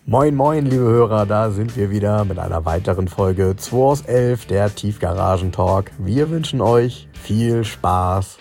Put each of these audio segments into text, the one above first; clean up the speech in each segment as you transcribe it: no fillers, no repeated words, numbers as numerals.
Moin moin liebe Hörer, da sind wir wieder mit einer weiteren Folge 2 aus 11, der Tiefgaragen-Talk. Wir wünschen euch viel Spaß.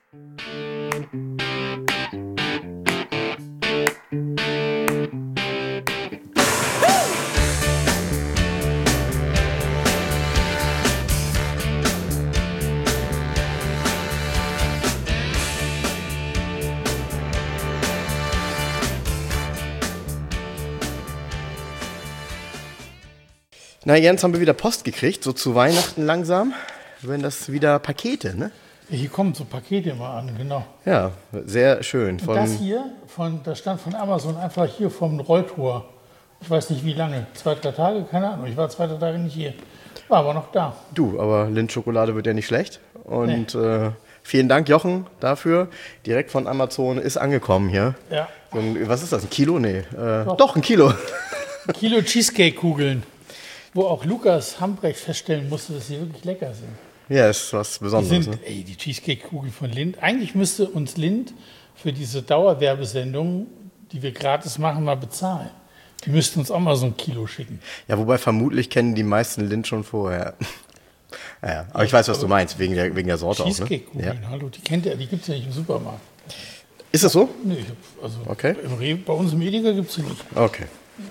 Na Jens, haben wir wieder Post gekriegt, so zu Weihnachten langsam. Wenn das wieder Pakete, ne? Hier kommen so Pakete immer an, genau. Ja, sehr schön. Und das hier, das stand von Amazon einfach hier vom Rolltor. Ich weiß nicht wie lange, 2-3 Tage, keine Ahnung. Ich war 2-3 Tage nicht hier, war aber noch da. Du, aber Lindt-Schokolade wird ja nicht schlecht. Und vielen Dank, Jochen, dafür. Direkt von Amazon ist angekommen hier. Ja. Was ist das, ein Kilo? Nee, doch ein Kilo. Ein Kilo Cheesecake-Kugeln. Wo auch Lukas Hambrecht feststellen musste, dass sie wirklich lecker sind. Ja, ist was Besonderes. Die Cheesecake-Kugel von Lindt. Eigentlich müsste uns Lindt für diese Dauerwerbesendung, die wir gratis machen, mal bezahlen. Die müssten uns auch mal so ein Kilo schicken. Ja, wobei vermutlich kennen die meisten Lindt schon vorher. Ja, aber ich weiß, was du meinst, wegen der Sorte auch. Cheesecake-Kugeln, ne? Hallo, die kennt ihr, die gibt es ja nicht im Supermarkt. Ist das so? Nee, okay. Bei uns im Edeka gibt es sie nicht. Okay.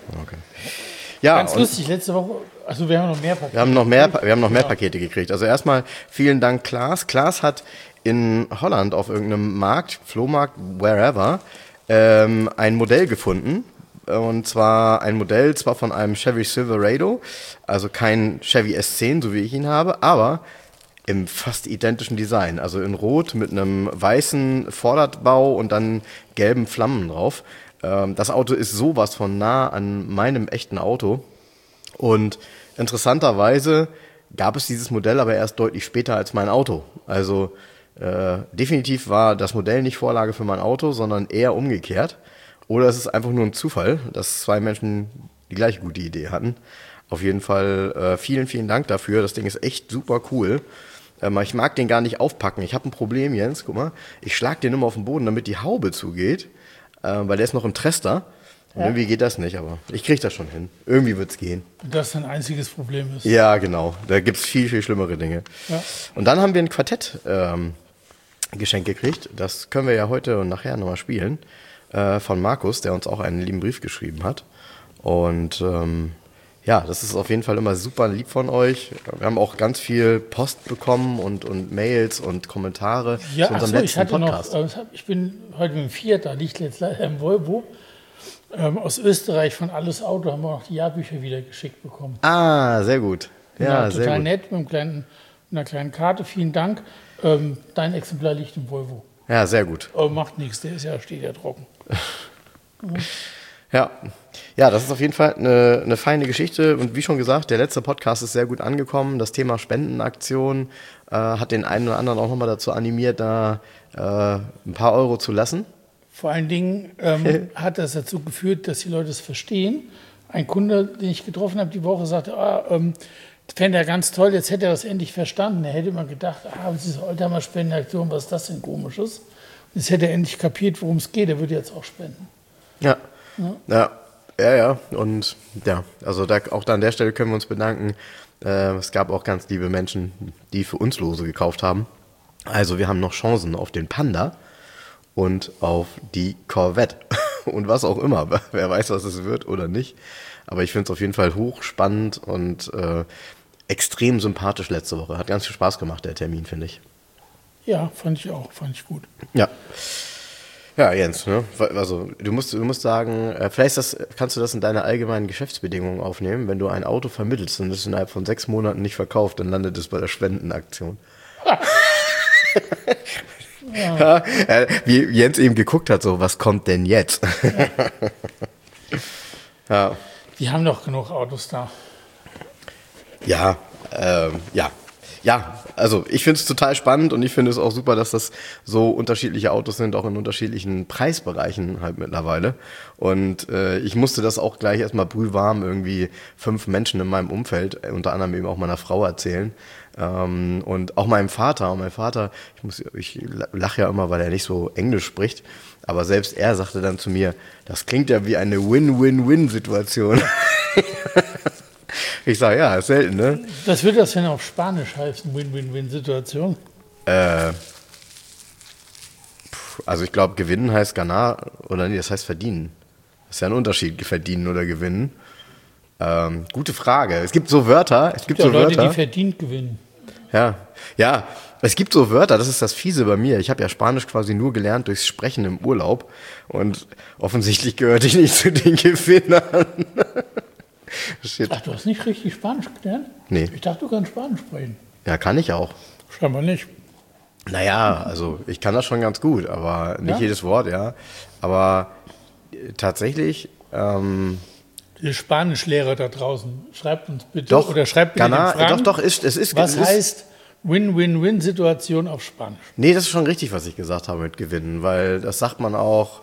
Ja, ganz lustig, letzte Woche, also wir haben noch mehr Pakete. Wir haben noch mehr Pakete gekriegt. Also erstmal vielen Dank Klaas. Klaas hat in Holland auf irgendeinem Markt, Flohmarkt, wherever, ein Modell gefunden. Und zwar ein Modell, zwar von einem Chevy Silverado, also kein Chevy S10, so wie ich ihn habe, aber im fast identischen Design. Also in Rot mit einem weißen Vordertbau und dann gelben Flammen drauf. Das Auto ist sowas von nah an meinem echten Auto. Und interessanterweise gab es dieses Modell aber erst deutlich später als mein Auto. Also definitiv war das Modell nicht Vorlage für mein Auto, sondern eher umgekehrt. Oder es ist einfach nur ein Zufall, dass zwei Menschen die gleiche gute Idee hatten. Auf jeden Fall vielen, vielen Dank dafür. Das Ding ist echt super cool. Ich mag den gar nicht aufpacken. Ich habe ein Problem, Jens. Guck mal, ich schlag den immer auf den Boden, damit die Haube zugeht. Weil der ist noch im Trester. Und irgendwie geht das nicht, aber ich kriege das schon hin. Irgendwie wird es gehen. Und das dein einziges Problem ist. Ja, genau. Da gibt es viel, viel schlimmere Dinge. Ja. Und dann haben wir ein Quartett Geschenk gekriegt. Das können wir ja heute und nachher nochmal spielen. Von Markus, der uns auch einen lieben Brief geschrieben hat. Und das ist auf jeden Fall immer super lieb von euch. Wir haben auch ganz viel Post bekommen und Mails und Kommentare zu unserem letzten Podcast. Ich bin heute mit dem Fiat, da liegt jetzt leider im Volvo. Aus Österreich von Alles Auto haben wir noch die Jahrbücher wieder geschickt bekommen. Ah, sehr gut. Ja, sehr total gut. Nett, mit einer kleinen Karte. Vielen Dank. Dein Exemplar liegt im Volvo. Ja, sehr gut. Aber macht nichts, steht ja trocken. Ja, das ist auf jeden Fall eine feine Geschichte. Und wie schon gesagt, der letzte Podcast ist sehr gut angekommen. Das Thema Spendenaktion hat den einen oder anderen auch nochmal dazu animiert, da ein paar Euro zu lassen. Vor allen Dingen hat das dazu geführt, dass die Leute es verstehen. Ein Kunde, den ich getroffen habe die Woche, sagte, fände er ganz toll, jetzt hätte er das endlich verstanden. Er hätte immer gedacht, diese Oldtimer-Spendenaktion, was ist das denn Komisches? Und jetzt hätte er endlich kapiert, worum es geht. Er würde jetzt auch spenden. Ja. Und also auch da an der Stelle können wir uns bedanken. Es gab auch ganz liebe Menschen, die für uns Lose gekauft haben. Also wir haben noch Chancen auf den Panda und auf die Corvette und was auch immer. Wer weiß, was es wird oder nicht. Aber ich finde es auf jeden Fall hochspannend und extrem sympathisch letzte Woche. Hat ganz viel Spaß gemacht, der Termin, finde ich. Ja, fand ich auch. Fand ich gut. Ja, Jens, ne? Also du musst sagen, vielleicht kannst du das in deine allgemeinen Geschäftsbedingungen aufnehmen. Wenn du ein Auto vermittelst und es innerhalb von 6 Monaten nicht verkauft, dann landet es bei der Spendenaktion. Wie Jens eben geguckt hat, so, was kommt denn jetzt? Ja. Die haben doch genug Autos da. Ja. ja, also ich finde es total spannend und ich finde es auch super, dass das so unterschiedliche Autos sind, auch in unterschiedlichen Preisbereichen halt mittlerweile. Und ich musste das auch gleich erstmal brühwarm irgendwie 5 Menschen in meinem Umfeld, unter anderem eben auch meiner Frau erzählen. Und auch meinem Vater. Und mein Vater, ich lache ja immer, weil er nicht so Englisch spricht, aber selbst er sagte dann zu mir, das klingt ja wie eine Win-Win-Win-Situation. Ich sage, ja, ist selten, ne? Was würde das denn auf Spanisch heißen, Win-Win-Win-Situation? Also ich glaube, gewinnen heißt ganar, oder nee, das heißt verdienen. Das ist ja ein Unterschied, verdienen oder gewinnen. Gute Frage. Es gibt so Wörter. Es gibt so Leute, Wörter, die verdient gewinnen. Ja, es gibt so Wörter, das ist das Fiese bei mir. Ich habe ja Spanisch quasi nur gelernt durchs Sprechen im Urlaub und offensichtlich gehörte ich nicht zu den Gewinnern. Shit. Ach, du hast nicht richtig Spanisch gelernt? Nee. Ich dachte, du kannst Spanisch sprechen. Ja, kann ich auch. Scheinbar nicht. Naja, also ich kann das schon ganz gut, aber nicht jedes Wort, ja. Aber tatsächlich, Die Spanischlehrer da draußen, schreibt uns bitte doch, oder schreibt bitte Ghana, in den Fragen, doch, es ist. was es ist, heißt Win-Win-Win-Situation auf Spanisch? Nee, das ist schon richtig, was ich gesagt habe mit gewinnen, weil das sagt man auch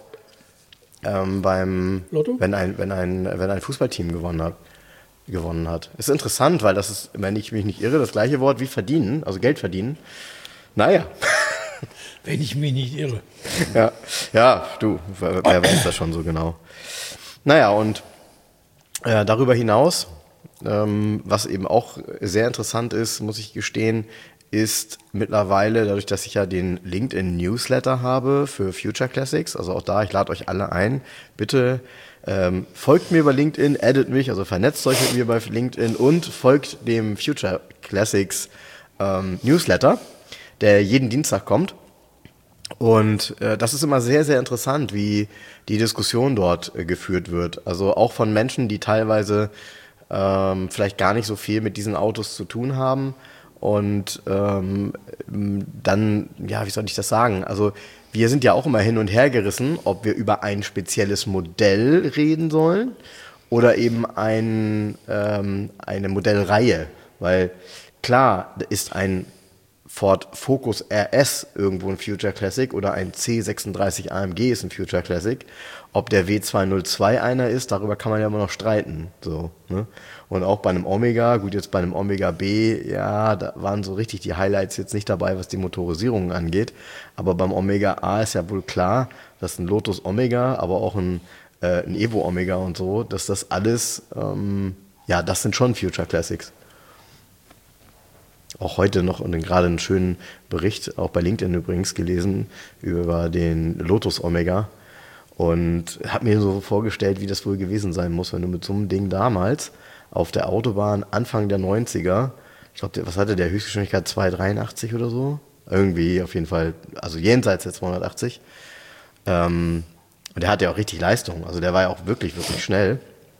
beim Lotto? wenn ein Fußballteam gewonnen hat. Ist interessant, weil das ist, wenn ich mich nicht irre, das gleiche Wort wie verdienen, also Geld verdienen. Naja. Wenn ich mich nicht irre. Ja, du, wer weiß das schon so genau. Naja, und darüber hinaus, was eben auch sehr interessant ist, muss ich gestehen, ist mittlerweile, dadurch, dass ich ja den LinkedIn-Newsletter habe für Future Classics, also auch da, ich lade euch alle ein, bitte folgt mir bei LinkedIn, addet mich, also vernetzt euch mit mir bei LinkedIn und folgt dem Future Classics Newsletter, der jeden Dienstag kommt. Und das ist immer sehr, sehr interessant, wie die Diskussion dort geführt wird. Also auch von Menschen, die teilweise vielleicht gar nicht so viel mit diesen Autos zu tun haben. Und dann, ja, wie soll ich das sagen? Also wir sind ja auch immer hin und her gerissen, ob wir über ein spezielles Modell reden sollen oder eben eine Modellreihe. Weil klar ist ein Ford Focus RS irgendwo ein Future Classic oder ein C36 AMG ist ein Future Classic. Ob der W202 einer ist, darüber kann man ja immer noch streiten. So, ne? Und auch bei einem Omega, gut, jetzt bei einem Omega B, ja, da waren so richtig die Highlights jetzt nicht dabei, was die Motorisierung angeht. Aber beim Omega A ist ja wohl klar, dass ein Lotus Omega, aber auch ein Evo Omega und so, dass das alles, ja, das sind schon Future Classics. Auch heute noch und gerade einen schönen Bericht, auch bei LinkedIn übrigens, gelesen über den Lotus Omega und habe mir so vorgestellt, wie das wohl gewesen sein muss, wenn du mit so einem Ding damals auf der Autobahn Anfang der 90er, ich glaube, was hatte der Höchstgeschwindigkeit, 283 oder so? Irgendwie auf jeden Fall, also jenseits der 280. Und der hatte ja auch richtig Leistung, also der war ja auch wirklich, wirklich schnell.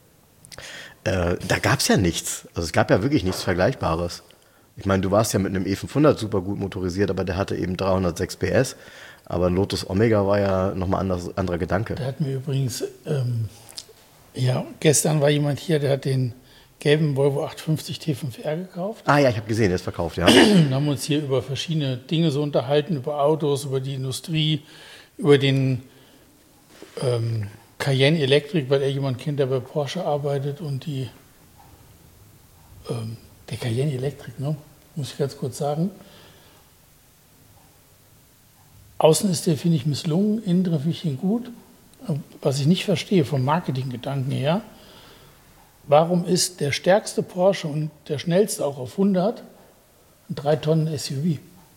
Da gab es ja nichts, also es gab ja wirklich nichts Vergleichbares. Ich meine, du warst ja mit einem E500 super gut motorisiert, aber der hatte eben 306 PS. Aber ein Lotus Omega war ja nochmal ein anderer Gedanke. Da hatten wir übrigens, ja, gestern war jemand hier, der hat den gelben Volvo 850 T5R gekauft. Ah ja, ich habe gesehen, der ist verkauft, ja. Wir haben uns hier über verschiedene Dinge so unterhalten, über Autos, über die Industrie, über den Cayenne Electric, weil er jemand kennt, der bei Porsche arbeitet und der Cayenne Electric, ne? Muss ich ganz kurz sagen. Außen ist der, finde ich, misslungen, innen drin finde ich ihn gut. Was ich nicht verstehe vom Marketinggedanken her, warum ist der stärkste Porsche und der schnellste auch auf 100 ein 3-Tonnen-SUV?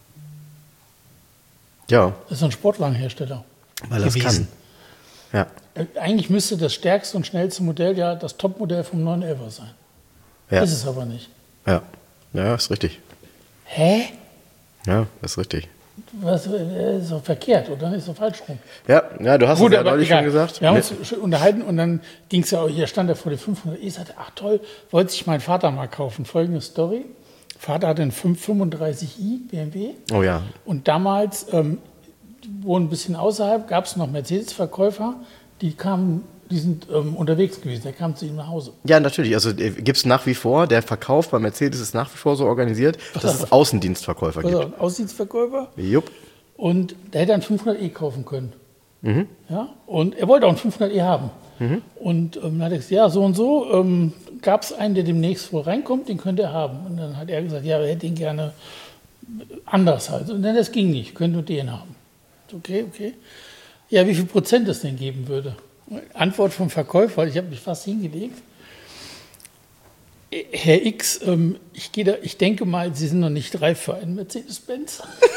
Ja. Das ist ein Sportwagenhersteller. Weil das kann. Ja. Eigentlich müsste das stärkste und schnellste Modell ja das Topmodell vom 911er sein. Ja. Ist es aber nicht. Ja, ist richtig. Hä? Ja, ist richtig. Was ist doch verkehrt, oder? Ist doch falsch rum. Ja, du hast es ja neulich schon gesagt. Wir haben uns schon unterhalten und dann ging es ja auch, hier stand er vor den 500. Ich sagte, ach toll, wollte sich mein Vater mal kaufen. Folgende Story. Vater hatte einen 535i BMW. Oh ja. Und damals, wohnen ein bisschen außerhalb, gab es noch Mercedes-Verkäufer, die Die sind unterwegs gewesen, der kam zu ihm nach Hause. Ja, natürlich. Also gibt es nach wie vor, der Verkauf bei Mercedes ist nach wie vor so organisiert, dass es Außendienstverkäufer gibt. Also Außendienstverkäufer. Jupp. Und der hätte einen 500e kaufen können. Ja? Und er wollte auch einen 500e haben. Und dann hat er gesagt, ja, so und so, gab es einen, der demnächst wohl reinkommt, den könnte er haben. Und dann hat er gesagt, ja, er hätte ihn gerne anders halt. Und dann, das ging nicht, könnte nur den haben. Okay. Ja, wie viel Prozent es denn geben würde? Antwort vom Verkäufer, ich habe mich fast hingelegt. Herr X, ich denke mal, Sie sind noch nicht reif für einen Mercedes-Benz.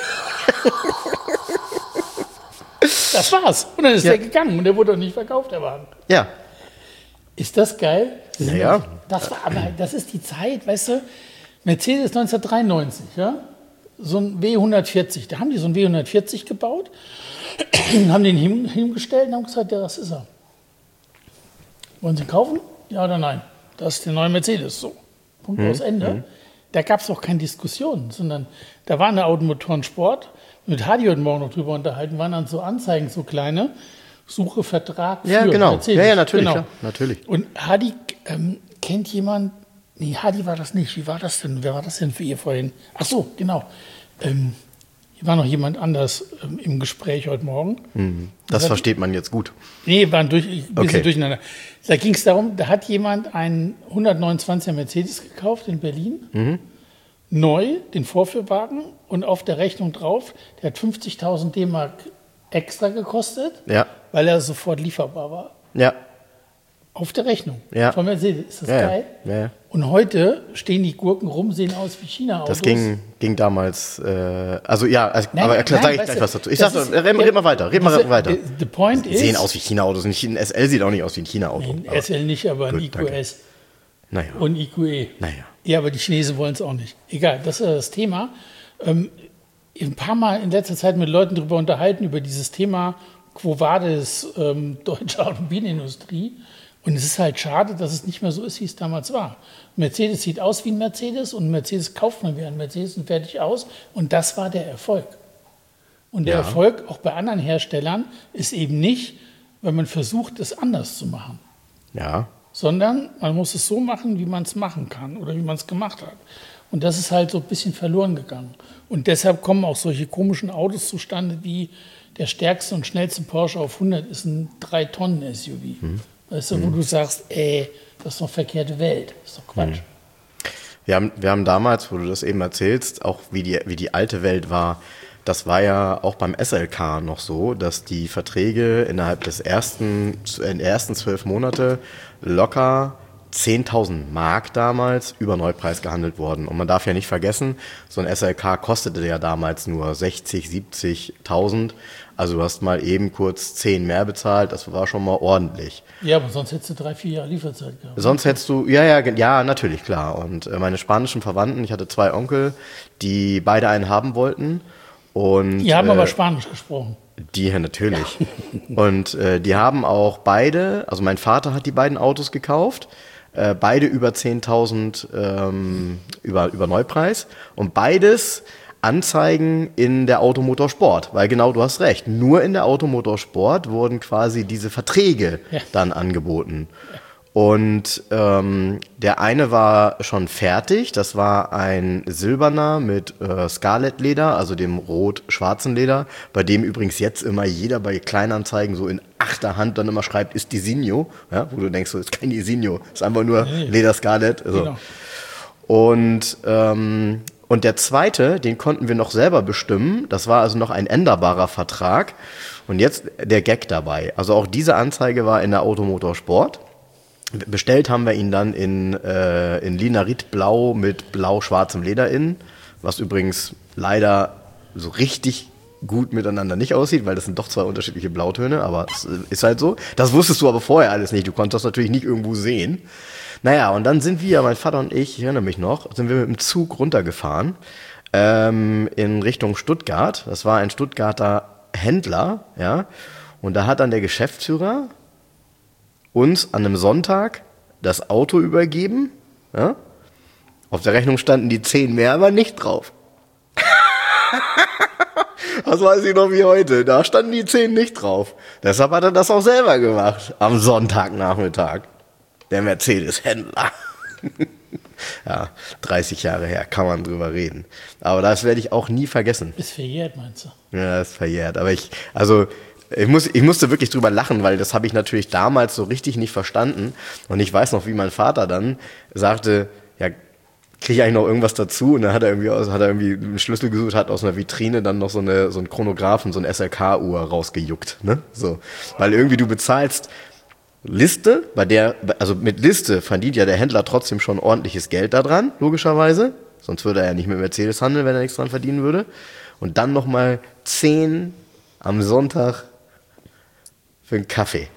Das war's. Und dann ist er gegangen und der wurde auch nicht verkauft, der Wagen. Ja. Ist das geil? Ja. Das ist die Zeit, weißt du, Mercedes 1993, ja? So ein W140, da haben die so ein W140 gebaut, haben den hingestellt und haben gesagt, ja, das ist er. Wollen Sie ihn kaufen? Ja oder nein? Das ist der neue Mercedes, so. Punkt aus Ende. Da gab es auch keine Diskussion, sondern da war eine Automotoren-Sport. Mit Hadi heute Morgen noch drüber unterhalten, waren dann so Anzeigen, so kleine, Suche Vertrag für Mercedes. Ja, natürlich, genau. Klar, natürlich. Und Hadi kennt jemand, nee, Hadi war das nicht, wie war das denn, wer war das denn für ihr vorhin? Ach so, genau. Hier war noch jemand anders im Gespräch heute Morgen. Das versteht man jetzt gut. Nee, waren ein bisschen durcheinander. Da ging es darum, da hat jemand einen 129er Mercedes gekauft in Berlin, neu, den Vorführwagen und auf der Rechnung drauf, der hat 50.000 D-Mark extra gekostet, weil er sofort lieferbar war. Ja. Auf der Rechnung von Mercedes. Ist das geil? Ja. Und heute stehen die Gurken rum, sehen aus wie China-Autos. Das ging damals, aber sage ich gleich was dazu. Ich sag, red mal weiter. The point die sehen aus wie China-Autos. Ein SL sieht auch nicht aus wie ein China-Auto. Ein SL nicht, aber ein EQS. Naja. Und EQE. Naja. Ja, aber die Chinesen wollen es auch nicht. Egal, das ist das Thema. Ein paar Mal in letzter Zeit mit Leuten darüber unterhalten, über dieses Thema Quo Vadis deutsche Automobilindustrie. Und es ist halt schade, dass es nicht mehr so ist, wie es damals war. Mercedes sieht aus wie ein Mercedes und Mercedes kauft man wie ein Mercedes und fertig aus. Und das war der Erfolg. Und der Erfolg auch bei anderen Herstellern ist eben nicht, wenn man versucht, es anders zu machen. Ja. Sondern man muss es so machen, wie man es machen kann oder wie man es gemacht hat. Und das ist halt so ein bisschen verloren gegangen. Und deshalb kommen auch solche komischen Autos zustande, wie der stärkste und schnellste Porsche auf 100 ist ein 3-Tonnen-SUV. Weißt du, wo du sagst, das ist doch verkehrte Welt. Das ist doch Quatsch. Wir haben damals, wo du das eben erzählst, auch wie die alte Welt war, das war ja auch beim SLK noch so, dass die Verträge innerhalb der ersten 12 Monate locker 10.000 Mark damals über Neupreis gehandelt wurden. Und man darf ja nicht vergessen, so ein SLK kostete ja damals nur 60.000, 70.000. Also du hast mal eben kurz 10 mehr bezahlt, das war schon mal ordentlich. Ja, aber sonst hättest du 3-4 Jahre Lieferzeit gehabt. Sonst hättest du, ja, natürlich, klar. Und meine spanischen Verwandten, ich hatte 2 Onkel, die beide einen haben wollten. Und, die haben aber Spanisch gesprochen. Die natürlich. Und die haben auch beide, also mein Vater hat die beiden Autos gekauft, beide über 10.000 über Neupreis und beides Anzeigen in der Automotorsport, weil genau, du hast recht, nur in der Automotorsport wurden quasi diese Verträge dann angeboten. Und der eine war schon fertig, das war ein silberner mit Scarlett-Leder, also dem rot-schwarzen Leder, bei dem übrigens jetzt immer jeder bei Kleinanzeigen so in Achterhand dann immer schreibt, ist Disinio, ja, wo du denkst, so ist kein Disinio, ist einfach nur Leder Scarlett. Also. Genau. Und der zweite, den konnten wir noch selber bestimmen, das war also noch ein änderbarer Vertrag und jetzt der Gag dabei, also auch diese Anzeige war in der Automotorsport. Bestellt haben wir ihn dann in Linarit-Blau mit blau-schwarzem Leder innen, was übrigens leider so richtig gut miteinander nicht aussieht, weil das sind doch 2 unterschiedliche Blautöne, aber es ist halt so. Das wusstest du aber vorher alles nicht, du konntest das natürlich nicht irgendwo sehen. Naja, und dann sind wir, mein Vater und ich erinnere mich noch, sind wir mit dem Zug runtergefahren in Richtung Stuttgart. Das war ein Stuttgarter Händler, ja, und da hat dann der Geschäftsführer uns an einem Sonntag das Auto übergeben. Ja? Auf der Rechnung standen die 10 mehr, aber nicht drauf. Das weiß ich noch wie heute. Da standen die 10 nicht drauf. Deshalb hat er das auch selber gemacht. Am Sonntagnachmittag. Der Mercedes-Händler. Ja, 30 Jahre her, kann man drüber reden. Aber das werde ich auch nie vergessen. Ist verjährt, meinst du? Ja, ist verjährt. Aber ich musste wirklich drüber lachen, weil das habe ich natürlich damals so richtig nicht verstanden. Und ich weiß noch, wie mein Vater dann sagte, ja, kriege ich eigentlich noch irgendwas dazu? Und dann hat er irgendwie einen Schlüssel gesucht, hat aus einer Vitrine dann noch so einen Chronographen, so eine SLK-Uhr rausgejuckt. Ne? So. Weil irgendwie du bezahlst Liste, also mit Liste verdient ja der Händler trotzdem schon ordentliches Geld da dran, logischerweise. Sonst würde er ja nicht mit Mercedes handeln, wenn er nichts dran verdienen würde. Und dann nochmal 10 am Sonntag für einen Kaffee.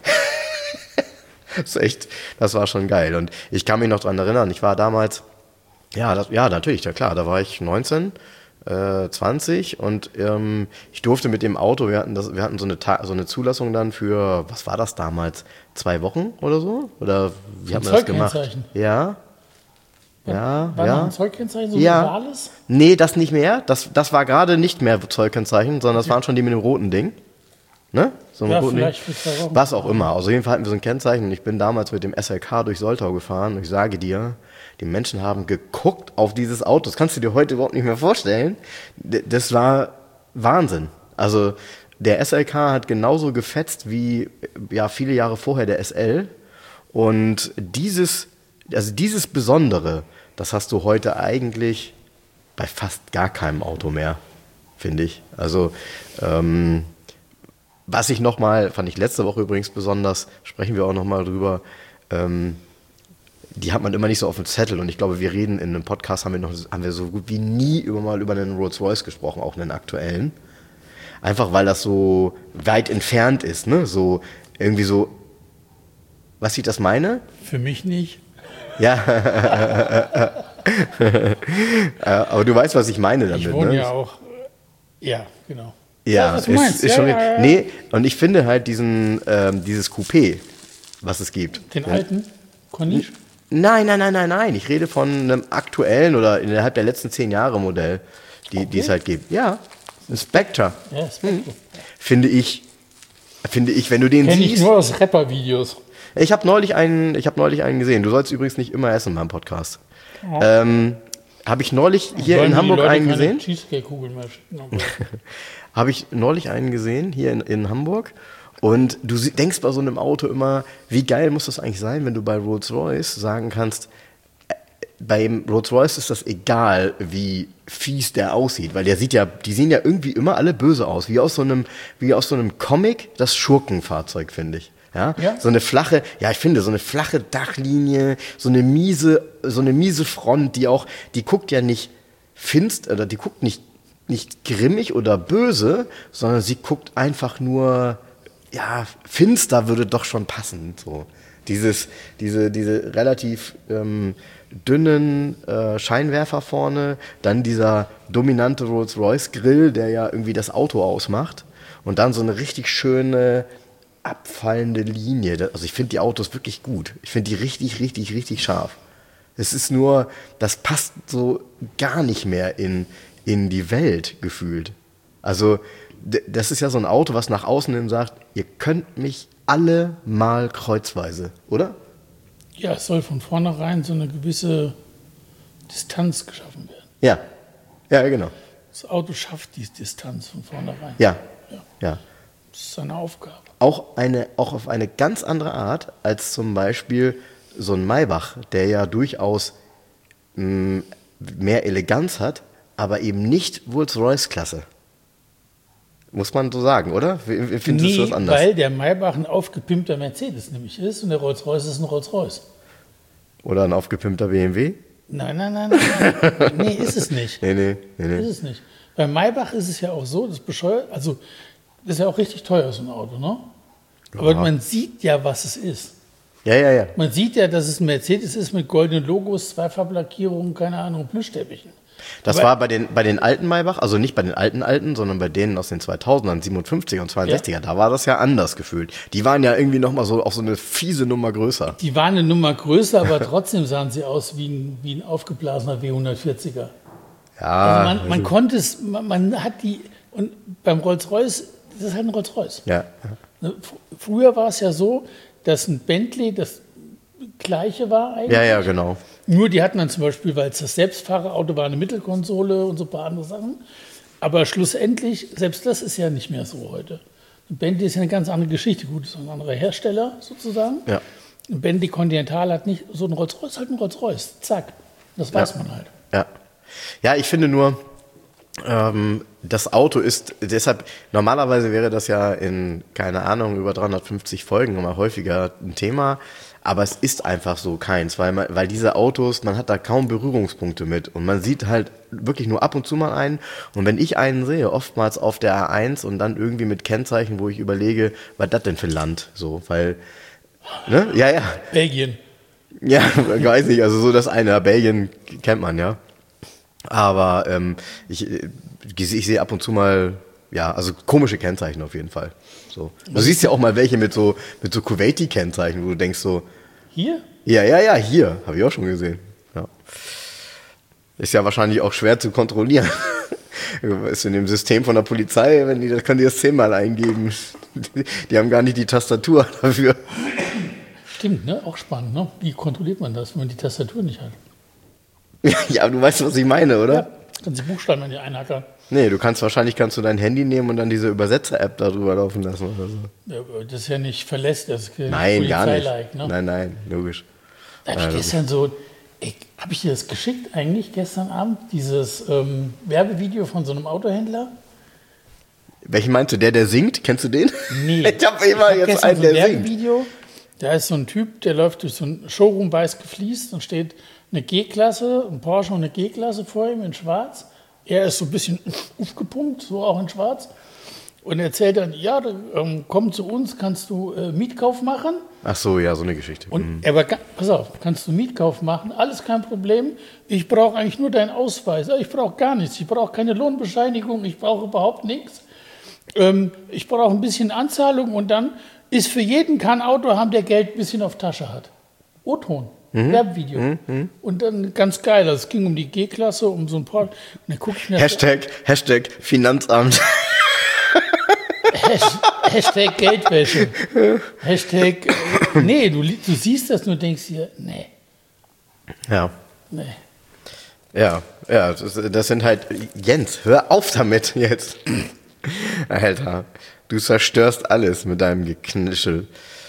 Das war schon geil. Und ich kann mich noch dran erinnern, ich war damals, natürlich, ja klar, da war ich 19, 20 und ich durfte mit dem Auto, wir hatten so eine Zulassung dann für, was war das damals, 2 Wochen oder so? Oder wie haben wir das gemacht? Ja. War noch ein Zollkennzeichen, so ein ja. normales? Nee, das nicht mehr. Das war gerade nicht mehr Zollkennzeichen, sondern das waren schon die mit dem roten Ding. Ne? So ein roten vielleicht für 2 Wochen. Was auch immer. Also jedenfalls hatten wir so ein Kennzeichen und ich bin damals mit dem SLK durch Soltau gefahren und ich sage dir, die Menschen haben geguckt auf dieses Auto. Das kannst du dir heute überhaupt nicht mehr vorstellen. Das war Wahnsinn. Also der SLK hat genauso gefetzt wie viele Jahre vorher der SL. Und dieses Besondere, das hast du heute eigentlich bei fast gar keinem Auto mehr, finde ich. Also was ich fand ich letzte Woche übrigens besonders, sprechen wir auch nochmal drüber, die hat man immer nicht so auf dem Zettel und ich glaube, wir reden in einem Podcast, haben wir so gut wie nie über einen Rolls-Royce gesprochen, auch einen aktuellen. Einfach weil das so weit entfernt ist, ne? So irgendwie so, was ich das meine? Für mich nicht. Ja. Aber du weißt, was ich meine damit, ich wohne ne? ja auch, ja, genau. Ja, was du meinst. Ist schon. Nee, und ich finde halt dieses Coupé, was es gibt. Den alten? Corniche? Nein. Ich rede von einem aktuellen oder innerhalb der letzten 10 Jahre Modell, die es halt gibt. Ja, ein Spectre. Ja, Spectre. Finde ich, wenn du den Kenn siehst. Ich nur aus Rapper-Videos. Ich habe neulich einen gesehen. Du sollst übrigens nicht immer essen beim Podcast. Ja. Habe ich neulich hier in Hamburg einen gesehen? Cheesecake-Kugeln mehr schicken. Habe ich neulich einen gesehen hier in Hamburg. Und du denkst bei so einem Auto immer, wie geil muss das eigentlich sein, wenn du bei Rolls-Royce sagen kannst, beim Rolls-Royce ist das egal, wie fies der aussieht, weil die sehen ja irgendwie immer alle böse aus, wie aus so einem Comic, das Schurkenfahrzeug, finde ich. Ja? So eine flache Dachlinie, so eine miese Front, die guckt ja nicht finster, oder die guckt nicht grimmig oder böse, sondern sie guckt einfach nur, finster würde doch schon passen. So. Diese relativ dünnen Scheinwerfer vorne, dann dieser dominante Rolls-Royce-Grill, der ja irgendwie das Auto ausmacht und dann so eine richtig schöne abfallende Linie. Also ich finde die Autos wirklich gut. Ich finde die richtig, richtig, richtig scharf. Es ist nur, das passt so gar nicht mehr in die Welt gefühlt. Also das ist ja so ein Auto, was nach außen hin sagt, ihr könnt mich alle mal kreuzweise, oder? Ja, es soll von vornherein so eine gewisse Distanz geschaffen werden. Ja, genau. Das Auto schafft die Distanz von vornherein. Ja. Das ist seine Aufgabe. Auch auf eine ganz andere Art als zum Beispiel so ein Maybach, der ja durchaus mehr Eleganz hat, aber eben nicht Rolls-Royce-Klasse. Muss man so sagen, oder? Findest du das anders? Weil der Maybach ein aufgepimpter Mercedes nämlich ist und der Rolls-Royce ist ein Rolls-Royce. Oder ein aufgepimpter BMW? Nein. Nee, ist es nicht. Nee. Ist es nicht. Bei Maybach ist es ja auch so, das ist ja auch richtig teuer, so ein Auto, ne? Aber man sieht ja, was es ist. Ja. Man sieht ja, dass es ein Mercedes ist mit goldenen Logos, Zweifarblackierungen, keine Ahnung, Plüschteppichen. Das war bei den alten Maybach, also nicht bei den alten, sondern bei denen aus den 2000ern, 57er und 62er, ja. Da war das ja anders gefühlt. Die waren ja irgendwie nochmal so auch so eine fiese Nummer größer. Die waren eine Nummer größer, aber trotzdem sahen sie aus wie ein aufgeblasener W140er. Ja. Also man konnte es, man hat die, Und beim Rolls-Royce, das ist halt ein Rolls-Royce. Ja. Früher war es ja so, dass ein Bentley das Gleiche war eigentlich. Ja, genau. Nur die hatten dann zum Beispiel, weil es das Selbstfahrerauto war, eine Mittelkonsole und so ein paar andere Sachen. Aber schlussendlich, selbst das ist ja nicht mehr so heute. Ein Bentley ist ja eine ganz andere Geschichte. Gut, ist ein anderer Hersteller sozusagen. Ja. Ein Bentley Continental hat nicht so ein Rolls-Royce, halt ein Rolls-Royce. Zack. Das weiß man halt. Ja. Ja, ich finde nur, das Auto ist, deshalb, normalerweise wäre das ja in, keine Ahnung, über 350 Folgen immer häufiger ein Thema, aber es ist einfach so keins, weil diese Autos, man hat da kaum Berührungspunkte mit und man sieht halt wirklich nur ab und zu mal einen und wenn ich einen sehe, oftmals auf der A1 und dann irgendwie mit Kennzeichen, wo ich überlege, was das denn für ein Land, so, weil, ne, ja. Belgien. Ja, weiß nicht, also so das eine, Belgien kennt man, ja. Aber ich sehe ab und zu mal, ja, also komische Kennzeichen auf jeden Fall. So. Du siehst ja auch mal welche mit so Kuwaiti-Kennzeichen, wo du denkst so... Hier? Ja, hier. Habe ich auch schon gesehen. Ja. Ist ja wahrscheinlich auch schwer zu kontrollieren. Ist in dem System von der Polizei, das können die das 10-mal eingeben. Die haben gar nicht die Tastatur dafür. Stimmt, ne? Auch spannend, ne? Wie kontrolliert man das, wenn man die Tastatur nicht hat? Ja, du weißt, was ich meine, oder? Ja, kannst die Buchstaben an die einhackern. Nee, wahrscheinlich kannst du dein Handy nehmen und dann diese Übersetzer-App darüber laufen lassen oder so. Ja, das ist ja nicht verlässlich, das ist Nein, gar nicht. Ne? Nein, logisch. Da habe ich gestern habe ich dir das geschickt eigentlich, gestern Abend, dieses Werbevideo von so einem Autohändler? Welchen meinst du, der singt? Kennst du den? Nee. Ich habe immer jetzt einen, der singt. Werbevideo, da ist so ein Typ, der läuft durch so ein Showroom weiß gefliest und steht eine G-Klasse, ein Porsche und eine G-Klasse vor ihm in schwarz. Er ist so ein bisschen aufgepumpt, so auch in schwarz. Und erzählt dann, ja, komm zu uns, kannst du Mietkauf machen. Ach so, ja, so eine Geschichte. Und aber pass auf, kannst du Mietkauf machen, alles kein Problem. Ich brauche eigentlich nur deinen Ausweis. Ich brauche gar nichts. Ich brauche keine Lohnbescheinigung. Ich brauche überhaupt nichts. Ich brauche ein bisschen Anzahlung und dann ist für jeden kein Auto haben, der Geld ein bisschen auf Tasche hat. O-Ton. Werbevideo. Und dann ganz geil, es ging um die G-Klasse, um so ein paar. Und dann gucke ich mir Hashtag Finanzamt. Hashtag Geldwäsche. Hashtag. Nee, du siehst das nur und denkst dir, nee. Ja. Nee. Ja, das sind halt. Jens, hör auf damit jetzt. Alter, du zerstörst alles mit deinem Geknischel.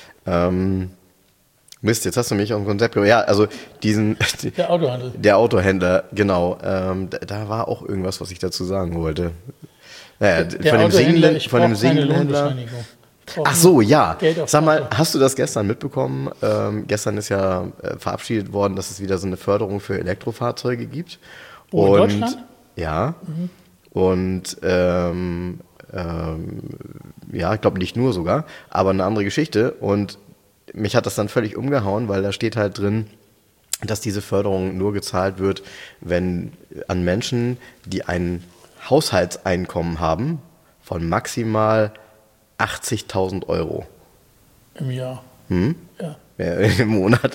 Mist, jetzt hast du mich auf ein Konzept gebracht. Ja, also Der Autohändler, genau. Da war auch irgendwas, was ich dazu sagen wollte. Naja, von dem Singlehändler. Ach so, ja. Sag mal, hast du das gestern mitbekommen? Gestern ist ja verabschiedet worden, dass es wieder so eine Förderung für Elektrofahrzeuge gibt. In Deutschland? Ja. Und ja, ich glaube nicht nur sogar, aber eine andere Geschichte. Und mich hat das dann völlig umgehauen, weil da steht halt drin, dass diese Förderung nur gezahlt wird, wenn an Menschen, die ein Haushaltseinkommen haben von maximal 80.000 Euro. Im Jahr. Ja. Im Monat.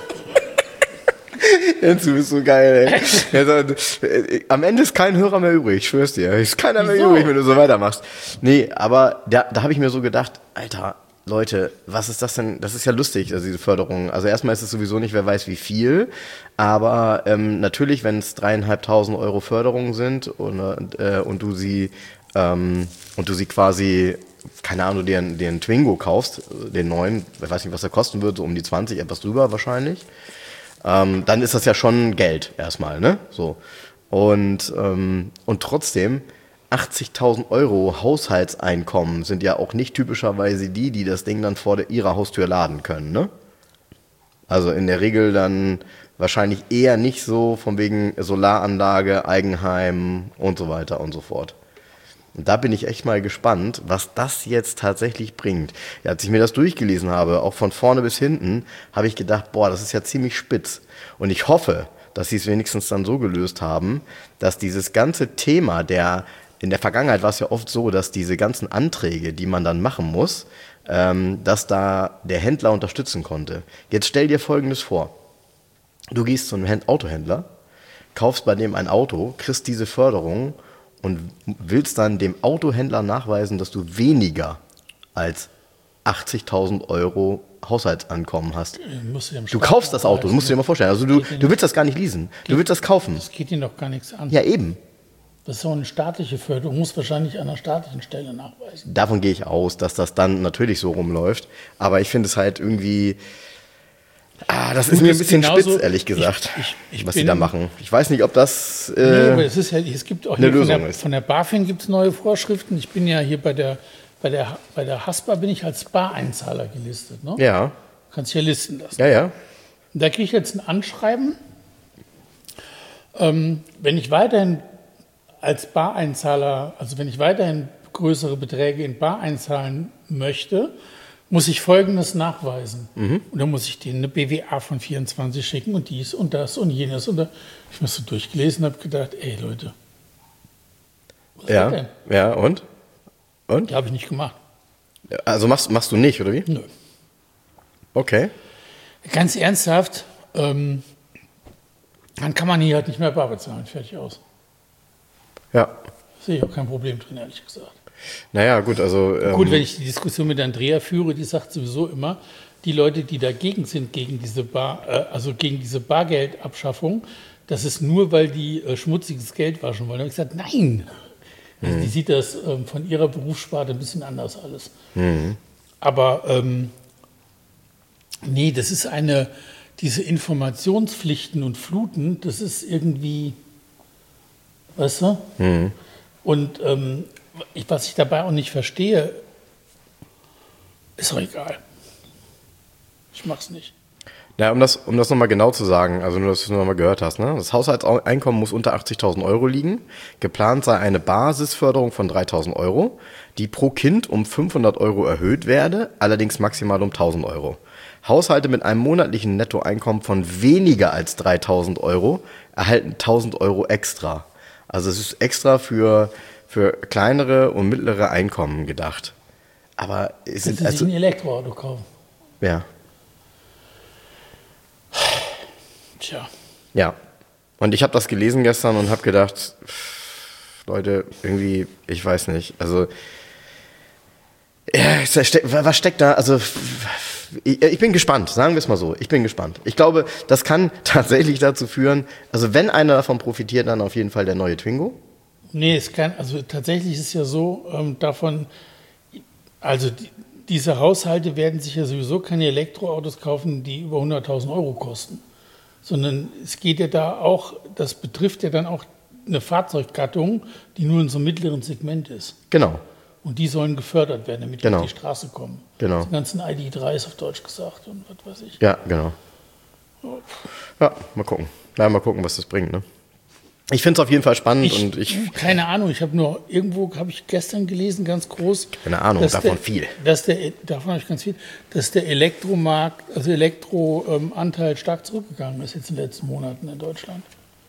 Jens, du bist so geil, ey. Am Ende ist kein Hörer mehr übrig, ich schwör's dir. Ist keiner mehr übrig, wenn du so weitermachst. Nee, aber da habe ich mir so gedacht, Alter, Leute, was ist das denn? Das ist ja lustig, also diese Förderung. Also erstmal ist es sowieso nicht, wer weiß wie viel, aber natürlich, wenn es 3.500 Euro Förderung sind und du sie quasi, keine Ahnung, dir einen Twingo kaufst, den neuen, ich weiß nicht, was der kosten wird, so um die 20, etwas drüber wahrscheinlich, dann ist das ja schon Geld erstmal, ne? So. Und trotzdem 80.000 Euro Haushaltseinkommen sind ja auch nicht typischerweise die das Ding dann vor ihrer Haustür laden können, ne? Also in der Regel dann wahrscheinlich eher nicht so von wegen Solaranlage, Eigenheim und so weiter und so fort. Und da bin ich echt mal gespannt, was das jetzt tatsächlich bringt. Ja, als ich mir das durchgelesen habe, auch von vorne bis hinten, habe ich gedacht, boah, das ist ja ziemlich spitz. Und ich hoffe, dass sie es wenigstens dann so gelöst haben, dass dieses ganze Thema in der Vergangenheit war es ja oft so, dass diese ganzen Anträge, die man dann machen muss, dass da der Händler unterstützen konnte. Jetzt stell dir Folgendes vor. Du gehst zu einem Autohändler, kaufst bei dem ein Auto, kriegst diese Förderung und willst dann dem Autohändler nachweisen, dass du weniger als 80.000 Euro Haushaltsankommen hast. Du kaufst das Auto, musst du dir mal vorstellen. Also du willst das gar nicht leasen, du willst das kaufen. Das geht dir doch gar nichts an. Ja, eben. Das ist so eine staatliche Förderung, muss wahrscheinlich an einer staatlichen Stelle nachweisen. Davon gehe ich aus, dass das dann natürlich so rumläuft. Aber ich finde es halt irgendwie, das ist mir ein bisschen spitz, ehrlich gesagt, was sie da machen. Ich weiß nicht, ob das aber es ist ja, es gibt auch eine hier Lösung von der BaFin gibt es neue Vorschriften. Ich bin ja hier bei der Haspa bin ich als Bareinzahler gelistet. Ne? Ja. Kannst dich ja listen lassen. Ja, ja. Und da kriege ich jetzt ein Anschreiben, wenn ich weiterhin als Bareinzahler, also wenn ich weiterhin größere Beträge in Bar einzahlen möchte, muss ich Folgendes nachweisen. Und dann muss ich denen eine BWA von 24 schicken und dies und das und jenes. Und da, ich habe es so durchgelesen und habe gedacht, ey Leute, was ist das denn? Ja, und? Die habe ich nicht gemacht. Also machst du nicht, oder wie? Nö. Okay. Ganz ernsthaft, dann kann man hier halt nicht mehr bar bezahlen. Fertig aus. Ja. Sehe ich auch kein Problem drin, ehrlich gesagt. Naja, gut, also... Gut, wenn ich die Diskussion mit Andrea führe, die sagt sowieso immer, die Leute, die dagegen sind, gegen diese gegen diese Bargeldabschaffung, das ist nur, weil die schmutziges Geld waschen wollen. Da habe ich gesagt, nein. Also die sieht das von ihrer Berufssparte ein bisschen anders alles. Aber nee, das ist diese Informationspflichten und Fluten, das ist irgendwie, weißt du? Und was ich dabei auch nicht verstehe, ist doch egal. Ich mach's nicht. Ja, um das nochmal genau zu sagen, also nur, dass du es nochmal gehört hast, ne? Das Haushaltseinkommen muss unter 80.000 Euro liegen. Geplant sei eine Basisförderung von 3.000 Euro, die pro Kind um 500 Euro erhöht werde, allerdings maximal um 1.000 Euro. Haushalte mit einem monatlichen Nettoeinkommen von weniger als 3.000 Euro erhalten 1.000 Euro extra. Also es ist extra für kleinere und mittlere Einkommen gedacht. Aber es sind also ein Elektroauto kaufen. Ja. Tja. Ja. Und ich habe das gelesen gestern und habe gedacht, Leute, irgendwie, ich weiß nicht. Also, was steckt da? Also, ich bin gespannt, sagen wir es mal so. Ich bin gespannt. Ich glaube, das kann tatsächlich dazu führen, also wenn einer davon profitiert, dann auf jeden Fall der neue Twingo. Nee, also tatsächlich ist es ja so, diese Haushalte werden sich ja sowieso keine Elektroautos kaufen, die über 100.000 Euro kosten. Sondern es geht ja da auch, das betrifft ja dann auch eine Fahrzeuggattung, die nur in so einem mittleren Segment ist. Genau. Und die sollen gefördert werden, damit die auf die Straße kommen. Genau. Die ganzen ID3s auf Deutsch gesagt und was weiß ich. Ja, genau. Ja, mal gucken. Mal gucken, was das bringt, ne? Ich finde es auf jeden Fall spannend keine Ahnung, irgendwo habe ich gestern gelesen, ganz groß. Keine Ahnung, davon viel. Davon habe ich ganz viel, dass der Elektroanteil stark zurückgegangen ist jetzt in den letzten Monaten in Deutschland.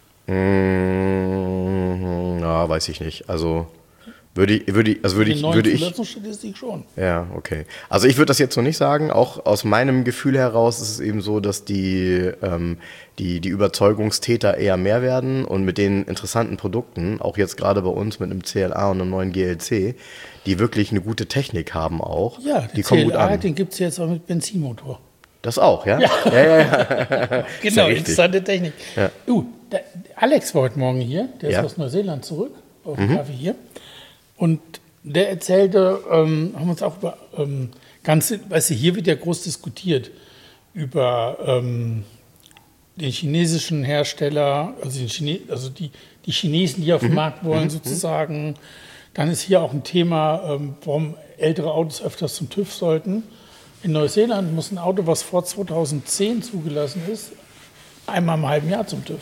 Na, weiß ich nicht. Also würde ich. Zulassungsstatistik schon. Ja, okay. Also ich würde das jetzt so nicht sagen. Auch aus meinem Gefühl heraus ist es eben so, dass die Überzeugungstäter eher mehr werden und mit den interessanten Produkten, auch jetzt gerade bei uns mit einem CLA und einem neuen GLC, die wirklich eine gute Technik haben auch. Ja, die kommen gut an. Den gibt es jetzt auch mit Benzinmotor. Das auch, ja? Ja. Genau, interessante Technik. Ja. Der Alex war heute Morgen hier, der ist aus Neuseeland zurück, auf dem Kaffee hier. Und der erzählte, haben uns auch über hier wird ja groß diskutiert, über den chinesischen Hersteller, also die Chinesen, die auf den Markt wollen sozusagen. Dann ist hier auch ein Thema, warum ältere Autos öfters zum TÜV sollten. In Neuseeland muss ein Auto, was vor 2010 zugelassen ist, einmal im halben Jahr zum TÜV.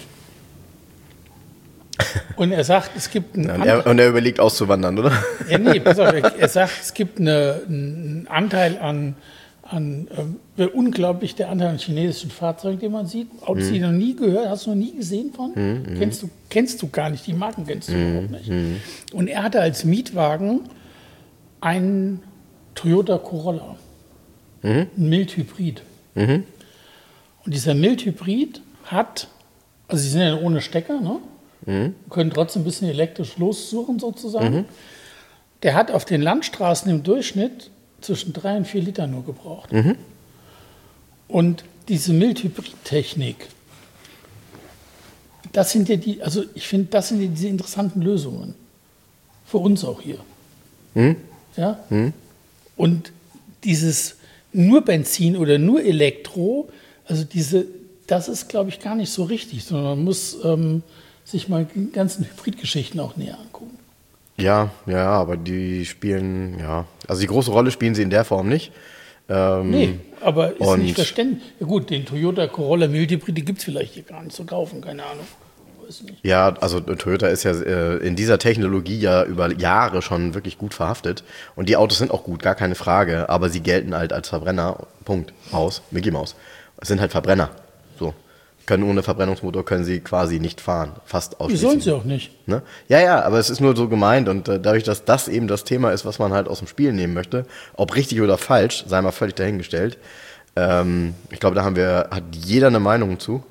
Und er sagt, es gibt einen Und er überlegt auszuwandern, oder? Ja, nee, pass auf, er sagt, es gibt einen Anteil an unglaublich der Anteil an chinesischen Fahrzeugen, den man sieht. Autos, die du noch nie gehört, hast du noch nie gesehen von? Kennst du gar nicht, die Marken kennst du überhaupt nicht. Und er hatte als Mietwagen einen Toyota Corolla, ein Mild-Hybrid. Und dieser Mild-Hybrid hat, also sie sind ja ohne Stecker, ne? können trotzdem ein bisschen elektrisch lossuchen sozusagen. Der hat auf den Landstraßen im Durchschnitt zwischen 3 und 4 Liter nur gebraucht. Und diese Mild-Hybrid-Technik, das sind ja ich finde, das sind ja diese interessanten Lösungen. Für uns auch hier. Ja? Und dieses nur Benzin oder nur Elektro, also das ist, glaube ich, gar nicht so richtig, sondern man muss sich mal die ganzen Hybridgeschichten auch näher angucken. Ja, aber die spielen, also die große Rolle spielen sie in der Form nicht. Nee, aber ist nicht verständlich. Ja gut, den Toyota Corolla Mild-Hybrid, die gibt es vielleicht hier gar nicht zu kaufen, keine Ahnung. Weiß nicht. Ja, also Toyota ist ja in dieser Technologie ja über Jahre schon wirklich gut verhaftet. Und die Autos sind auch gut, gar keine Frage, aber sie gelten halt als Verbrenner, Punkt, aus, Mickey Maus. Es sind halt Verbrenner, so. Können ohne Verbrennungsmotor können sie quasi nicht fahren, fast ausschließlich. Die sollen sie auch nicht. Ne? Ja, aber es ist nur so gemeint und dadurch, dass das eben das Thema ist, was man halt aus dem Spiel nehmen möchte, ob richtig oder falsch, sei mal völlig dahingestellt. Ich glaube, da hat jeder eine Meinung zu.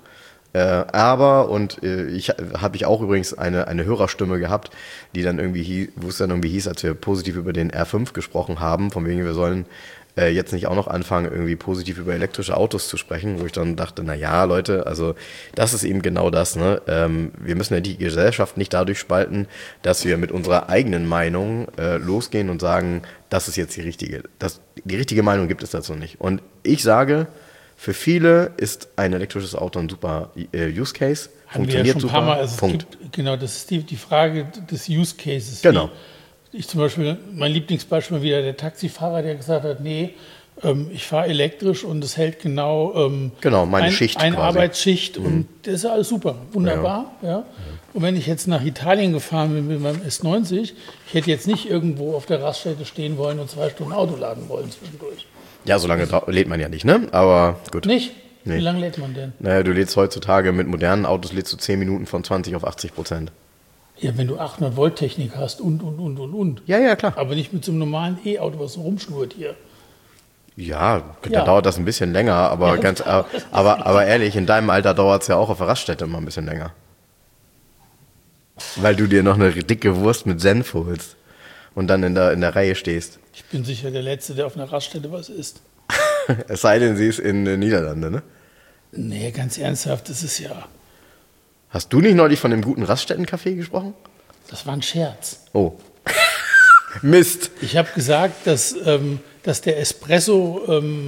Habe ich auch übrigens eine Hörerstimme gehabt, die dann irgendwie hieß, als wir positiv über den R5 gesprochen haben, von wegen wir sollen jetzt nicht auch noch anfangen, irgendwie positiv über elektrische Autos zu sprechen, wo ich dann dachte, naja, Leute, also das ist eben genau das, ne? Wir müssen ja die Gesellschaft nicht dadurch spalten, dass wir mit unserer eigenen Meinung losgehen und sagen, das ist jetzt die richtige. Die richtige Meinung gibt es dazu nicht. Und ich sage, für viele ist ein elektrisches Auto ein super Use Case. Funktioniert ja schon super. Ein paar Mal. Also Punkt. Genau, das ist die Frage des Use Cases. Genau. Ich zum Beispiel, mein Lieblingsbeispiel war wieder der Taxifahrer, der gesagt hat, nee, ich fahre elektrisch und es hält genau meine Schicht eine quasi. Arbeitsschicht und das ist alles super, wunderbar. Ja. Und wenn ich jetzt nach Italien gefahren bin mit meinem S90, ich hätte jetzt nicht irgendwo auf der Raststätte stehen wollen und 2 Stunden Auto laden wollen zwischendurch. Ja, so lange lädt man ja nicht, ne? Aber gut. Nicht? Nee. Wie lange lädt man denn? Naja, du lädst heutzutage mit modernen Autos 10 Minuten von 20 auf 80%. Ja, wenn du 800 Volt Technik hast und. Ja, klar. Aber nicht mit so einem normalen E-Auto, was so rumschnurrt hier. Ja, da dauert das ein bisschen länger, aber aber ehrlich, in deinem Alter dauert es ja auch auf der Raststätte immer ein bisschen länger. Weil du dir noch eine dicke Wurst mit Senf holst und dann in der Reihe stehst. Ich bin sicher der Letzte, der auf einer Raststätte was isst. Es sei denn, sie ist in den Niederlanden, ne? Nee, ganz ernsthaft, das ist ja... Hast du nicht neulich von dem guten Raststättencafé gesprochen? Das war ein Scherz. Oh. Mist. Ich habe gesagt, dass der Espresso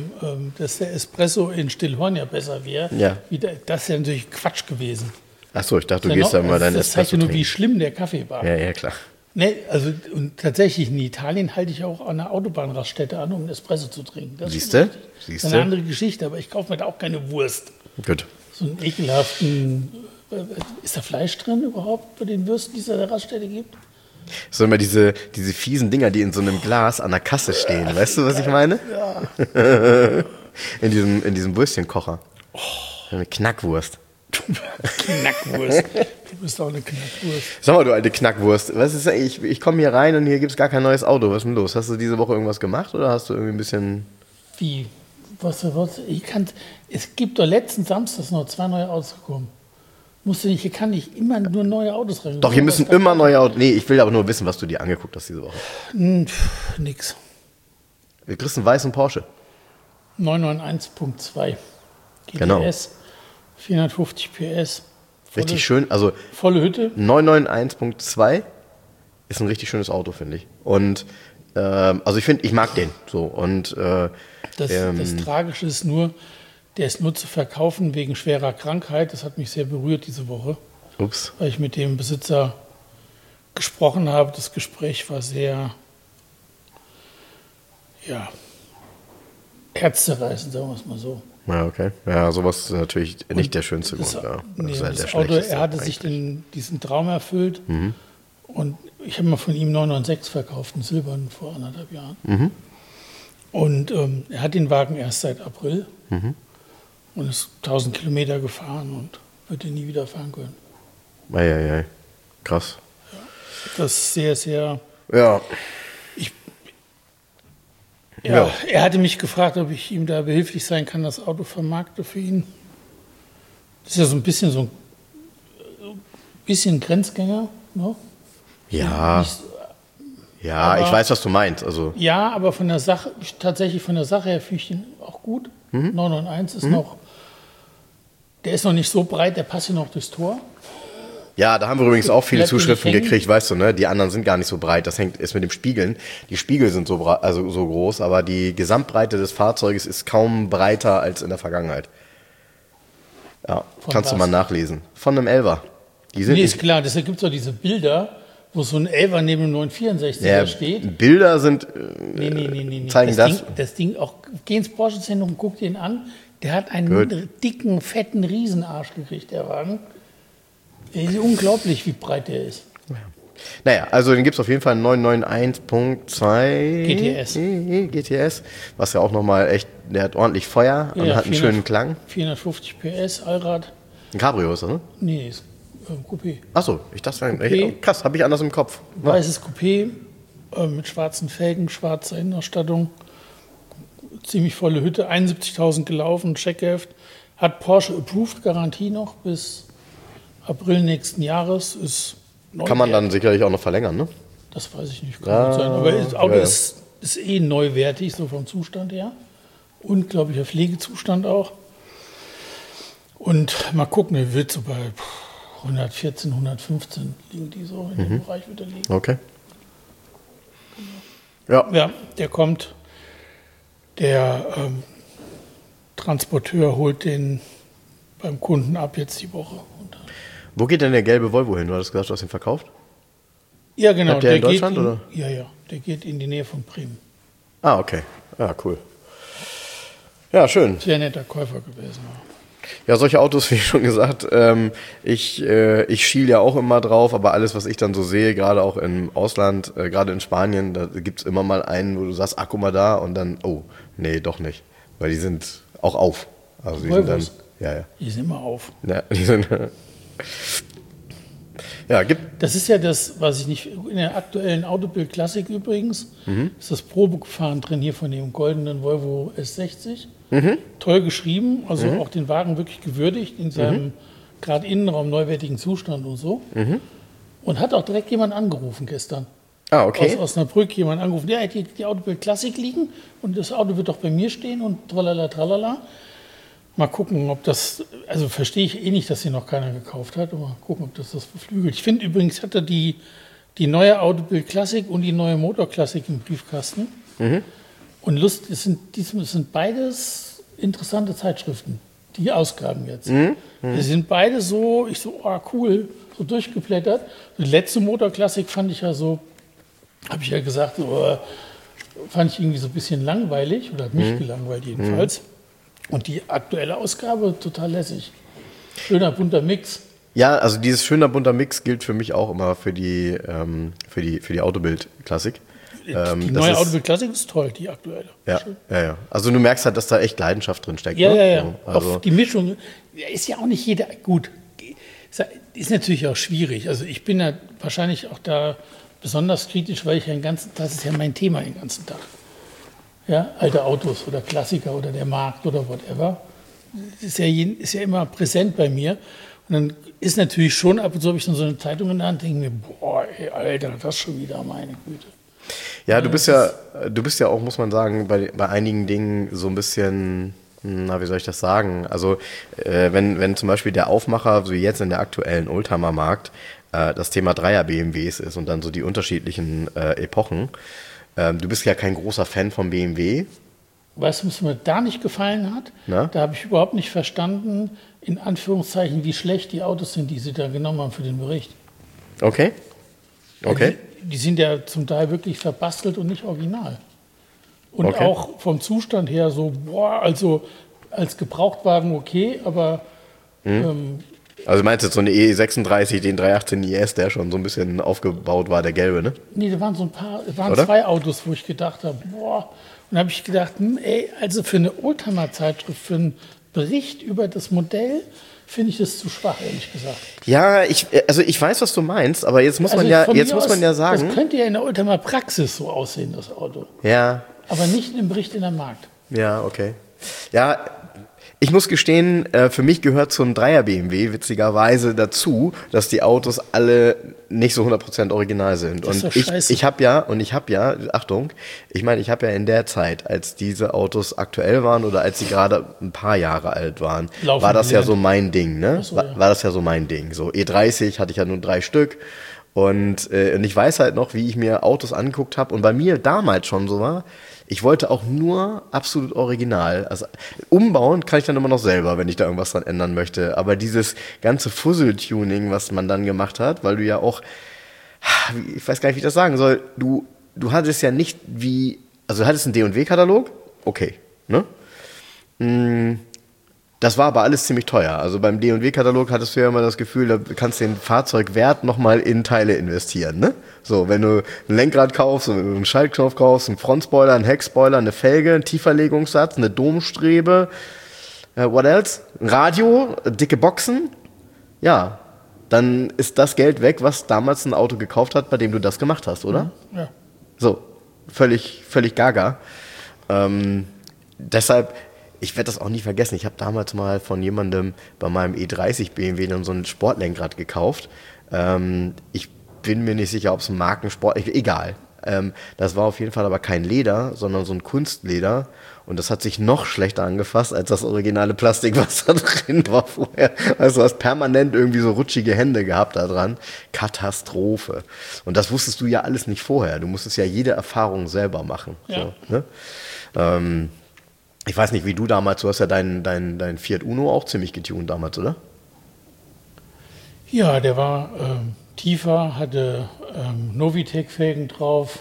in Stillhorn ja besser wäre. Ja. Das ist ja natürlich Quatsch gewesen. Achso, ich dachte, du gehst da mal deinen Espresso. Das zeigt ja nur, wie schlimm der Kaffee war. Ja, klar. Nee, also und tatsächlich in Italien halte ich auch an einer Autobahnraststätte an, um einen Espresso zu trinken. Siehst du? Das ist eine andere Geschichte, aber ich kaufe mir da auch keine Wurst. Gut. So einen ekelhaften... Ist da Fleisch drin überhaupt bei den Würsten, die es an der Raststätte gibt? So immer diese fiesen Dinger, die in so einem Glas an der Kasse stehen. Weißt du, was ich meine? Ja. in diesem Würstchenkocher. Oh. Eine Knackwurst. Knackwurst. Du bist auch eine Knackwurst. Sag mal, du alte Knackwurst. Was ist eigentlich? Ich komme hier rein und hier gibt es gar kein neues Auto. Was ist denn los? Hast du diese Woche irgendwas gemacht oder hast du irgendwie ein bisschen... Wie? Es gibt doch letzten Samstag noch 2 neue Autos gekommen. Hier kann nicht immer nur neue Autos rein. Doch, hier müssen immer neue Autos... Nee, ich will aber nur wissen, was du dir angeguckt hast diese Woche. Nix. Wir kriegst einen weißen Porsche. 991.2 GTS, genau. 450 PS. Richtig schön, also... Volle Hütte. 991.2 ist ein richtig schönes Auto, finde ich. Und, also ich mag den so. Und, das Tragische ist nur... Der ist nur zu verkaufen wegen schwerer Krankheit. Das hat mich sehr berührt diese Woche. Ups. Weil ich mit dem Besitzer gesprochen habe. Das Gespräch war sehr, herzzerreißend, sagen wir es mal so. Ja, okay. Ja, sowas ist natürlich nicht der schönste Grund. Das Auto, er hatte sich diesen Traum erfüllt. Mhm. Und ich habe mal von ihm 996 verkauft, einen silbernen, vor 1,5 Jahren. Mhm. Und er hat den Wagen erst seit April. Mhm. Und ist 1000 Kilometer gefahren und wird ihn nie wieder fahren können. Eieiei. Krass. Ja, das ist sehr, sehr... Ja. Er hatte mich gefragt, ob ich ihm da behilflich sein kann, das Auto vermarkte für ihn. Das ist ja so ein bisschen so ein Bisschen Grenzgänger, ne? Ja, Nicht, ja, aber- ich weiß, was du meinst. Also, ja, aber von der Sache, tatsächlich von der Sache her finde ich den auch gut. 991 ist noch, der ist noch nicht so breit, der passt hier noch durchs Tor. ja, da haben wir übrigens auch viele Bleibt dir nicht Zuschriften hängen? gekriegt, weißt du, ne? Die anderen sind gar nicht so breit. Das ist mit dem Spiegeln. Die Spiegel sind also so groß, aber die Gesamtbreite des Fahrzeuges ist kaum breiter als in der Vergangenheit. Ja, Von kannst du was? mal nachlesen. Von einem Elfer. Die sind Nee, nicht, ist klar, deshalb gibt es auch diese Bilder, wo so ein 11er neben dem 964er ja, steht. Bilder sind, Nee. zeigen das. Das Ding, auch, geh ins Porsche-Zentrum, guck dir ihn an. Der hat einen Gut. dicken, fetten Riesenarsch gekriegt, der Wagen. Es ist unglaublich, wie breit der ist. Naja, also den gibt es auf jeden Fall 991.2 GTS. GTS, was ja auch nochmal echt, der hat ordentlich Feuer und hat einen 400 schönen Klang. 450 PS, Allrad. Ein Cabrio ist das, ne? Nee, ist Coupé. Achso, ich dachte, Coupé. krass, habe ich anders im Kopf. Weißes Coupé mit schwarzen Felgen, schwarzer Innenausstattung. Ziemlich volle Hütte, 71.000 gelaufen, Checkheft. Hat Porsche Approved Garantie noch bis April nächsten Jahres. Ist Kann man neuwertig. dann sicherlich auch noch verlängern, ne? Das weiß ich nicht, kann gut sein. Aber das Auto ja. ist eh neuwertig, so vom Zustand her. Unglaublicher Pflegezustand auch. Und mal gucken, der wird so bei 114, 115 liegen die so in dem Bereich wieder liegen. Okay. Ja, Ja, der kommt. Der Transporteur holt den beim Kunden ab jetzt die Woche. Und, wo geht denn der gelbe Volvo hin? Du hattest gesagt, du hast ihn verkauft? ja, genau. Bleibt der in geht Deutschland, in, oder? Ja, der geht in die Nähe von Bremen. Ah, okay. Ja, cool. Ja, schön. Sehr netter Käufer gewesen. Ja, solche Autos, wie schon gesagt, ich schiel ja auch immer drauf, aber alles, was ich dann so sehe, gerade auch im Ausland, gerade in Spanien, da gibt's immer mal einen, wo du sagst, ach, guck mal da, und dann, oh, nee, doch nicht. Weil die sind auch auf. Also die sind dann, Volvos? ja. Die sind immer auf. Ja, die sind, ja, gibt, Das ist ja das, was ich nicht. In der aktuellen Autobild Classic übrigens ist das Probegefahren drin hier von dem goldenen Volvo S60. Toll geschrieben, also auch den Wagen wirklich gewürdigt in seinem gerade Innenraum neuwertigen Zustand und so. Und hat auch direkt jemand angerufen gestern. ah, okay. Aus Osnabrück jemand angerufen. Der hat die Autobild Classic liegen und das Auto wird doch bei mir stehen und tralala, tralala. Mal gucken, ob das, also verstehe ich eh nicht, dass sie noch keiner gekauft hat, aber mal gucken, ob das beflügelt. Ich finde übrigens, hat er die neue Autobild Classic und die neue Motor Classic im Briefkasten. Und es sind beides interessante Zeitschriften, die Ausgaben jetzt. Die sind beide so, cool, so durchgeblättert. Die letzte Motor Classic fand ich ja so, habe ich ja gesagt, so, fand ich irgendwie so ein bisschen langweilig, oder hat mich gelangweilt jedenfalls. Und die aktuelle Ausgabe total lässig. Schöner bunter Mix. Ja, also dieses schöner bunter Mix gilt für mich auch immer für die Autobild-Klassik. Die das neue ist- Autobild Classic ist toll, die aktuelle. Ja, Schön. ja. Also du merkst halt, dass da echt Leidenschaft drin steckt. Ja, ne? ja. So, also, Auch die Mischung ist ja auch nicht jeder gut. Ist natürlich auch schwierig. Also ich bin ja wahrscheinlich auch da besonders kritisch, weil ich ja das ist ja mein Thema den ganzen Tag. Ja, alte Autos oder Klassiker oder der Markt oder whatever. Das ist ja immer präsent bei mir. Und dann ist natürlich schon, ab und zu habe ich dann so eine Zeitung in der Hand, denke mir, boah, ey, Alter, das schon wieder, meine Güte. ja, du bist ja auch, muss man sagen, bei einigen Dingen so ein bisschen, na, wie soll ich das sagen? Also wenn zum Beispiel der Aufmacher, so wie jetzt in der aktuellen Oldtimer-Markt, das Thema Dreier-BMWs ist und dann so die unterschiedlichen Epochen. Du bist ja kein großer Fan von BMW. Weißt du, was mir da nicht gefallen hat? Na? Da habe ich überhaupt nicht verstanden, in Anführungszeichen, wie schlecht die Autos sind, die sie da genommen haben für den Bericht. Okay. Okay. Die sind ja zum Teil wirklich verbastelt und nicht original. Und Okay. auch vom Zustand her so, boah, also als Gebrauchtwagen okay, aber Also meinst du jetzt so eine E36, den 318 IS, der schon so ein bisschen aufgebaut war, der gelbe, ne? nee, da waren so ein paar, Oder? zwei Autos, wo ich gedacht habe, boah. Und da habe ich gedacht, also für eine Oldtimer-Zeitschrift, für einen Bericht über das Modell, finde ich das zu schwach, ehrlich gesagt. Ja, ich weiß, was du meinst, aber jetzt muss Also von jetzt mir muss man aus, ja sagen. Das könnte ja in der Oldtimer-Praxis so aussehen, das Auto. Ja, Aber nicht im Bericht in der Markt. ja, okay. Ja, Ich muss gestehen, für mich gehört so ein Dreier BMW witzigerweise dazu, dass die Autos alle nicht so 100% original sind. Das ist Und doch scheiße. ich habe ja, Achtung, ich meine, ich habe ja in der Zeit, als diese Autos aktuell waren oder als sie gerade ein paar Jahre alt waren, Laufen war das ja gelernt. so mein Ding, ne? Ach so, war, ja. war das ja so mein Ding. So E30 hatte ich ja nur 3 Stück. Und ich weiß halt noch, wie ich mir Autos angeguckt habe und bei mir damals schon so war, ich wollte auch nur absolut original. Also umbauen kann ich dann immer noch selber, wenn ich da irgendwas dran ändern möchte. Aber dieses ganze Fuzzle-Tuning, was man dann gemacht hat, weil du ja auch, ich weiß gar nicht, wie ich das sagen soll, du hattest ja nicht also du hattest einen D&W-Katalog, okay, ne? Das war aber alles ziemlich teuer. Also beim D&W-Katalog hattest du ja immer das Gefühl, da kannst du den Fahrzeugwert nochmal in Teile investieren, ne? So, wenn du ein Lenkrad kaufst, wenn du einen Schaltknopf kaufst, einen Frontspoiler, einen Heckspoiler, eine Felge, einen Tieferlegungssatz, eine Domstrebe, what else? Ein Radio, dicke Boxen, ja, dann ist das Geld weg, was damals ein Auto gekauft hat, bei dem du das gemacht hast, oder? Ja. So, völlig gaga. Deshalb, ich werde das auch nie vergessen. Ich habe damals mal von jemandem bei meinem E30 BMW dann so ein Sportlenkrad gekauft. Ich bin mir nicht sicher, ob es ein Markensport, egal. Das war auf jeden Fall aber kein Leder, sondern so ein Kunstleder. Und das hat sich noch schlechter angefasst als das originale Plastik, was da drin war vorher. Also du hast permanent irgendwie so rutschige Hände gehabt da dran. Katastrophe. Und das wusstest du ja alles nicht vorher. Du musstest ja jede Erfahrung selber machen. Ja. So, ne? Ich weiß nicht, wie du damals, du hast ja dein Fiat Uno auch ziemlich getunt damals, oder? Ja, der war tiefer, hatte Novitec-Felgen drauf,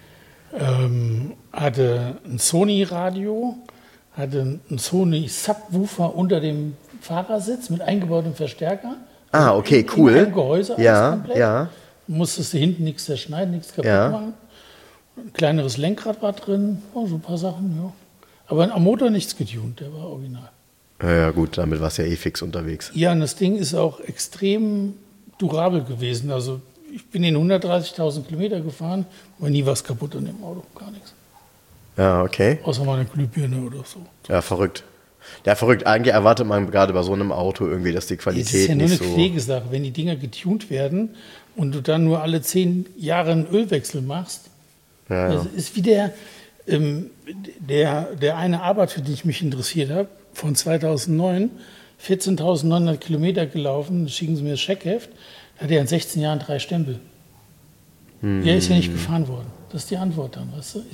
hatte ein Sony-Radio, hatte einen Sony-Subwoofer unter dem Fahrersitz mit eingebautem Verstärker. Ah, okay, cool. In einem Gehäuse alles Ja, komplett. ja. Musstest du hinten nichts zerschneiden, nichts kaputt Ja. machen. Ein kleineres Lenkrad war drin, so ein paar Sachen, ja. Aber am Motor nichts getunt, der war original. Ja, gut, damit warst du ja eh fix unterwegs. Ja, und das Ding ist auch extrem durabel gewesen. Also ich bin in 130.000 Kilometer gefahren, war nie was kaputt an dem Auto, gar nichts. Ja, okay. Außer mal eine Glühbirne oder so. Ja, verrückt. Ja, verrückt. Eigentlich erwartet man gerade bei so einem Auto irgendwie, dass die Es Qualität ist ja nur eine nicht so... Pflegesache. Wenn die Dinger getunt werden und du dann nur alle 10 Jahre einen Ölwechsel machst, Ja, ja. das ist wie der eine Arbeit, für die ich mich interessiert habe, von 2009, 14.900 Kilometer gelaufen, da schicken sie mir das Scheckheft, da hat er in 16 Jahren 3 Stempel. Der ist ja nicht gefahren worden. Das ist die Antwort dann, weißt du?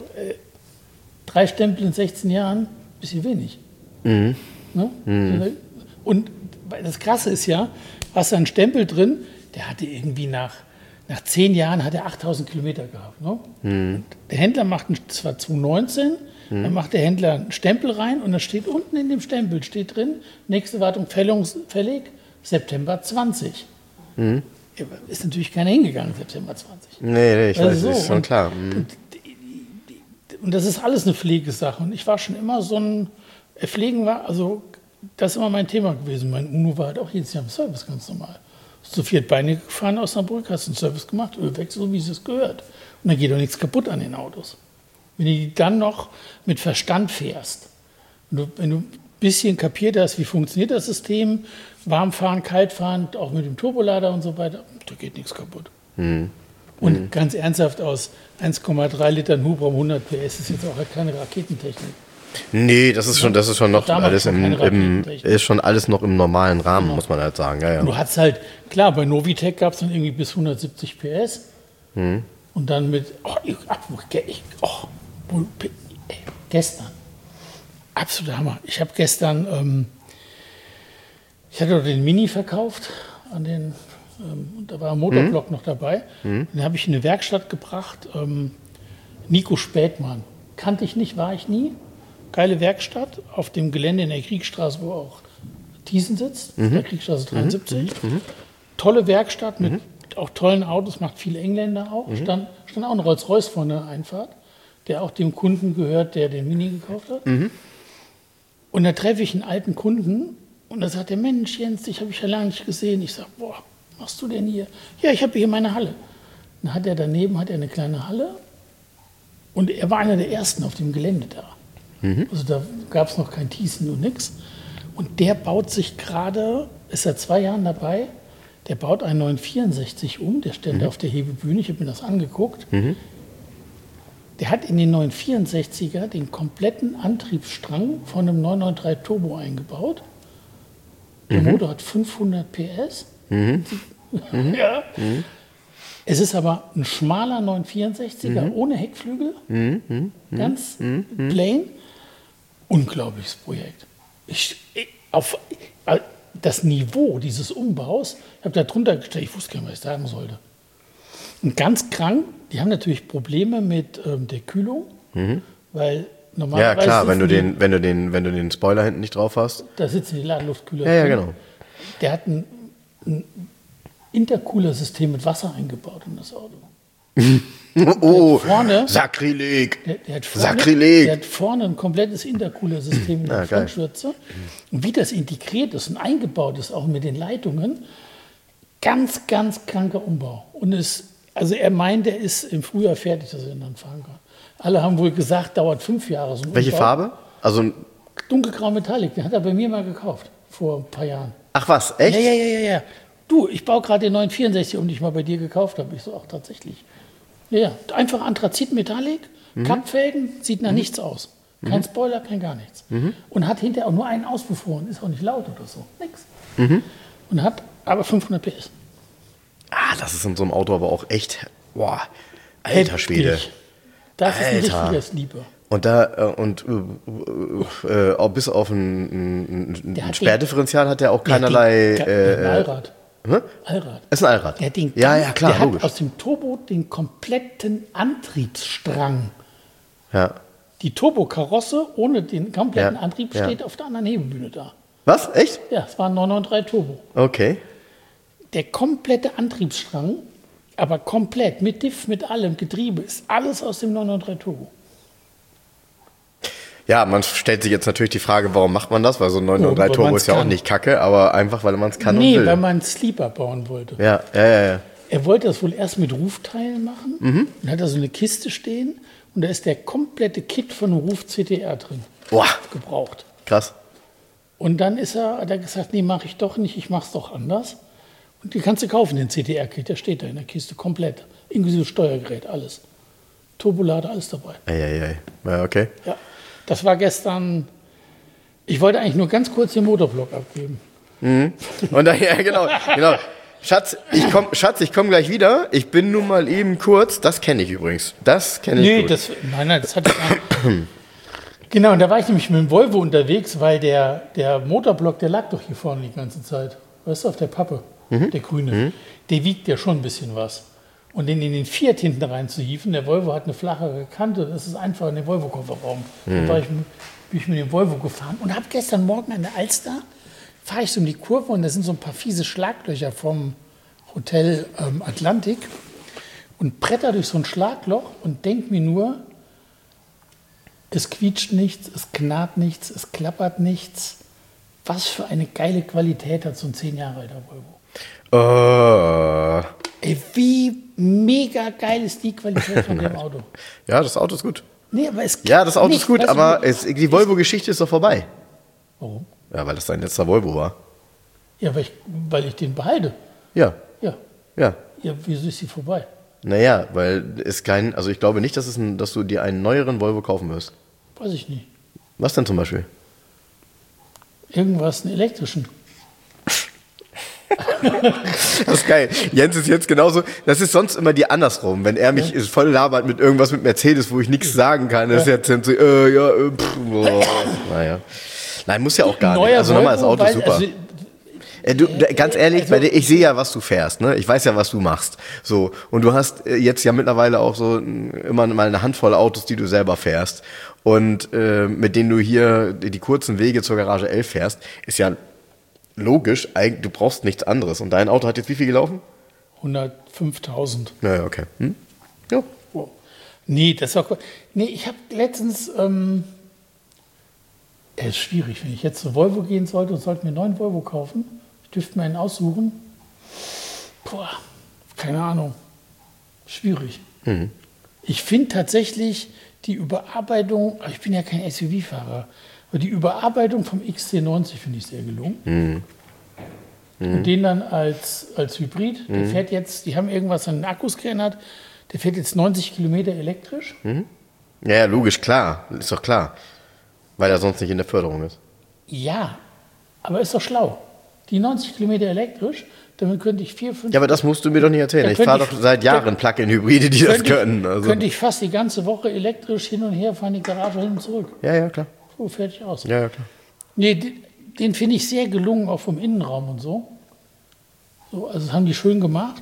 3 Stempel in 16 Jahren, bisschen wenig. Ne? Und das Krasse ist ja, hast du einen Stempel drin, der hatte irgendwie nach 10 Jahren hat er 8.000 Kilometer gehabt. Ne? Und der Händler macht zwar 2019, dann macht der Händler einen Stempel rein und da steht unten in dem Stempel steht drin, nächste Wartung fällig, September 20. Ist natürlich keiner hingegangen, September 20. Nee, ich weiß, so. ist schon Und- klar. Und das ist alles eine Pflegesache. Und ich war schon immer so ein, Pflegen war, also das ist immer mein Thema gewesen. Mein Uno war halt auch jedes Jahr im Service, ganz normal. Zu Fiat Beine gefahren aus Osnabrück, hast einen Service gemacht, Ölwechsel, so wie es gehört. Und da geht doch nichts kaputt an den Autos. Wenn du die dann noch mit Verstand fährst, wenn du ein bisschen kapiert hast, wie funktioniert das System, warm fahren, kalt fahren, auch mit dem Turbolader und so weiter, da geht nichts kaputt. Und ganz ernsthaft, aus 1,3 Litern Hubraum 100 PS ist jetzt auch keine Raketentechnik. Nee, das ist schon noch Damals alles noch keine Raketentechnik. ist schon alles noch im normalen Rahmen, muss man halt sagen. Ja, Und ja. du hattest halt, klar, bei Novitec gab es dann irgendwie bis 170 PS. Und dann mit, gestern, absoluter Hammer. Ich habe gestern, ich hatte den Mini verkauft, und da war ein Motorblock noch dabei. Den habe ich in eine Werkstatt gebracht. Nico Spätmann, kannte ich nicht, war ich nie. Geile Werkstatt auf dem Gelände in der Kriegstraße, wo auch Thiessen sitzt, der Kriegstraße 73. Tolle Werkstatt mit auch tollen Autos, macht viele Engländer auch. Stand auch ein Rolls-Royce vor der Einfahrt, der auch dem Kunden gehört, der den Mini gekauft hat. Und da treffe ich einen alten Kunden und da sagt der, Mensch Jens, dich habe ich ja lange nicht gesehen. Ich sage, boah, was machst du denn hier? Ja, ich habe hier meine Halle. Dann hat er daneben eine kleine Halle und er war einer der ersten auf dem Gelände da. Also da gab es noch kein Thiessen und nix. Und der baut sich gerade, ist seit 2 Jahren dabei, der baut einen neuen 64 um, der stellt auf der Hebebühne, ich habe mir das angeguckt. Der hat in den neuen 64er den kompletten Antriebsstrang von einem 993 Turbo eingebaut. Der Motor hat 500 PS. Ja. Es ist aber ein schmaler 964er ohne Heckflügel. Ganz plain. Unglaubliches Projekt. Auf das Niveau dieses Umbaus, ich habe da drunter gestellt, ich wusste gar nicht, was ich sagen sollte. Und ganz krank, die haben natürlich Probleme mit der Kühlung, weil normalerweise. Ja, klar, wenn du den Spoiler hinten nicht drauf hast. Da sitzen die Ladeluftkühler. Ja, drin. genau. Der hat ein Intercooler-System mit Wasser eingebaut in das Auto. Oh, vorne, Sakrileg. Der hat vorne ein komplettes Intercooler-System in der Frontschürze. Und wie das integriert ist und eingebaut ist, auch mit den Leitungen, ganz, ganz kranker Umbau. Und also er meint, er ist im Frühjahr fertig, dass er ihn dann fahren kann. Alle haben wohl gesagt, dauert 5 Jahre. So Welche Farbe? Also dunkelgrau Metallic, den hat er bei mir mal gekauft, vor ein paar Jahren. Ach was, echt? Ja. Du, ich baue gerade den 964 um, den ich mal bei dir gekauft habe. Ich so, ach tatsächlich. Ja, einfach Anthrazit Metallic, Kappfelgen, sieht nach nichts aus. Kein Spoiler, kein gar nichts. Und hat hinterher auch nur einen Auspuff und ist auch nicht laut oder so. Nix. Und hat aber 500 PS. Ah, das ist in so einem Auto aber auch echt, boah, alter Schwede. Das ist ein richtiger Sleeper. Und auch bis auf ein Sperrdifferential hat der auch keinerlei. Ein Allrad. Allrad. Ist ein Allrad. Ja, klar, der logisch. Hat aus dem Turbo den kompletten Antriebsstrang. Ja. Die Turbokarosse ohne den kompletten Antrieb steht auf der anderen Hebebühne da. Was? Echt? Ja, es war ein 993 Turbo. Okay. Der komplette Antriebsstrang, aber komplett, mit Diff, mit allem, Getriebe, ist alles aus dem 993 Turbo. Ja, man stellt sich jetzt natürlich die Frage, warum macht man das? Weil so ein 993 Turbo ist ja auch nicht kacke, aber einfach, weil man es kann und will. Nee, weil man einen Sleeper bauen wollte. Ja. Er wollte das wohl erst mit Rufteilen machen und hat da so eine Kiste stehen und da ist der komplette Kit von einem Ruf CTR drin. Boah. Gebraucht. Krass. Und dann hat er gesagt, nee, mache ich doch nicht, ich mache es doch anders. Und die kannst du kaufen, den CTR-Kit, der steht da in der Kiste komplett. Inklusive Steuergerät, alles. Turbolader, alles dabei. Ja, okay. Ja. Das war gestern, ich wollte eigentlich nur ganz kurz den Motorblock abgeben. Und dann, ja, genau. Schatz, ich komm gleich wieder. Ich bin nun mal eben kurz, das kenne ich übrigens. Das kenne ich gut. Nein, das hatte ich gar nicht. Genau, und da war ich nämlich mit dem Volvo unterwegs, weil der Motorblock, der lag doch hier vorne die ganze Zeit. Weißt du, auf der Pappe, der grüne. Der wiegt ja schon ein bisschen was. Und den in den Fiat hinten rein zu hieven, der Volvo hat eine flachere Kante, das ist einfach in den Volvo-Kofferraum. Dann bin ich mit dem Volvo gefahren und habe gestern Morgen an der Alster, fahre ich so um die Kurve und da sind so ein paar fiese Schlaglöcher vom Hotel Atlantik und bretter durch so ein Schlagloch und denk mir nur, es quietscht nichts, es knarrt nichts, es klappert nichts. Was für eine geile Qualität hat so ein 10 Jahre alter Volvo. Ey, wie mega geil ist die Qualität von dem Auto. Ja, das Auto ist gut. Nee, aber es das Auto ist gut, aber die Volvo-Geschichte ist doch vorbei. Warum? Ja, weil das dein letzter Volvo war. Ja, weil ich den behalte. Ja. Ja, wieso ist sie vorbei? Naja, weil es also ich glaube nicht, dass du dir einen neueren Volvo kaufen wirst. Weiß ich nicht. Was denn zum Beispiel? Irgendwas, einen elektrischen. Das ist geil. Jens ist jetzt genauso, das ist sonst immer die andersrum. Wenn er mich voll labert mit irgendwas mit Mercedes, wo ich nichts sagen kann, ist jetzt so, naja. Nein, muss ja auch gar nicht. Also nochmal, das Auto ist super. Ganz ehrlich, ich sehe ja, was du fährst, ne? Ich weiß ja, was du machst. So. Und du hast jetzt ja mittlerweile auch so immer mal eine Handvoll Autos, die du selber fährst. Und mit denen du hier die kurzen Wege zur Garage 11 fährst, ist ja logisch, du brauchst nichts anderes. Und dein Auto hat jetzt wie viel gelaufen? 105.000. Naja, okay. Ja. Wow. Nee, das war cool. Nee, ich habe letztens, es ist schwierig, wenn ich jetzt zu Volvo gehen sollte und sollte mir einen neuen Volvo kaufen. Ich dürfte mir einen aussuchen. Boah, keine Ahnung. Schwierig. Ich finde tatsächlich die Überarbeitung, ich bin ja kein SUV-Fahrer, Aber die Überarbeitung vom XC90 finde ich sehr gelungen. Und den dann als Hybrid, der fährt jetzt, die haben irgendwas an den Akkus geändert, der fährt jetzt 90 Kilometer elektrisch. Ja, logisch, klar. Ist doch klar. Weil er sonst nicht in der Förderung ist. Ja, aber ist doch schlau. Die 90 Kilometer elektrisch, damit könnte ich 4, 5... Ja, aber das musst du mir doch nicht erzählen. Ich fahre doch seit Jahren Plug-in-Hybride, die das können. Also. Könnte ich fast die ganze Woche elektrisch hin und her fahren, die Garage hin und zurück. Ja, klar. So, fertig aus. Ja, klar. Nee, den finde ich sehr gelungen, auch vom Innenraum und so. So, also das haben die schön gemacht.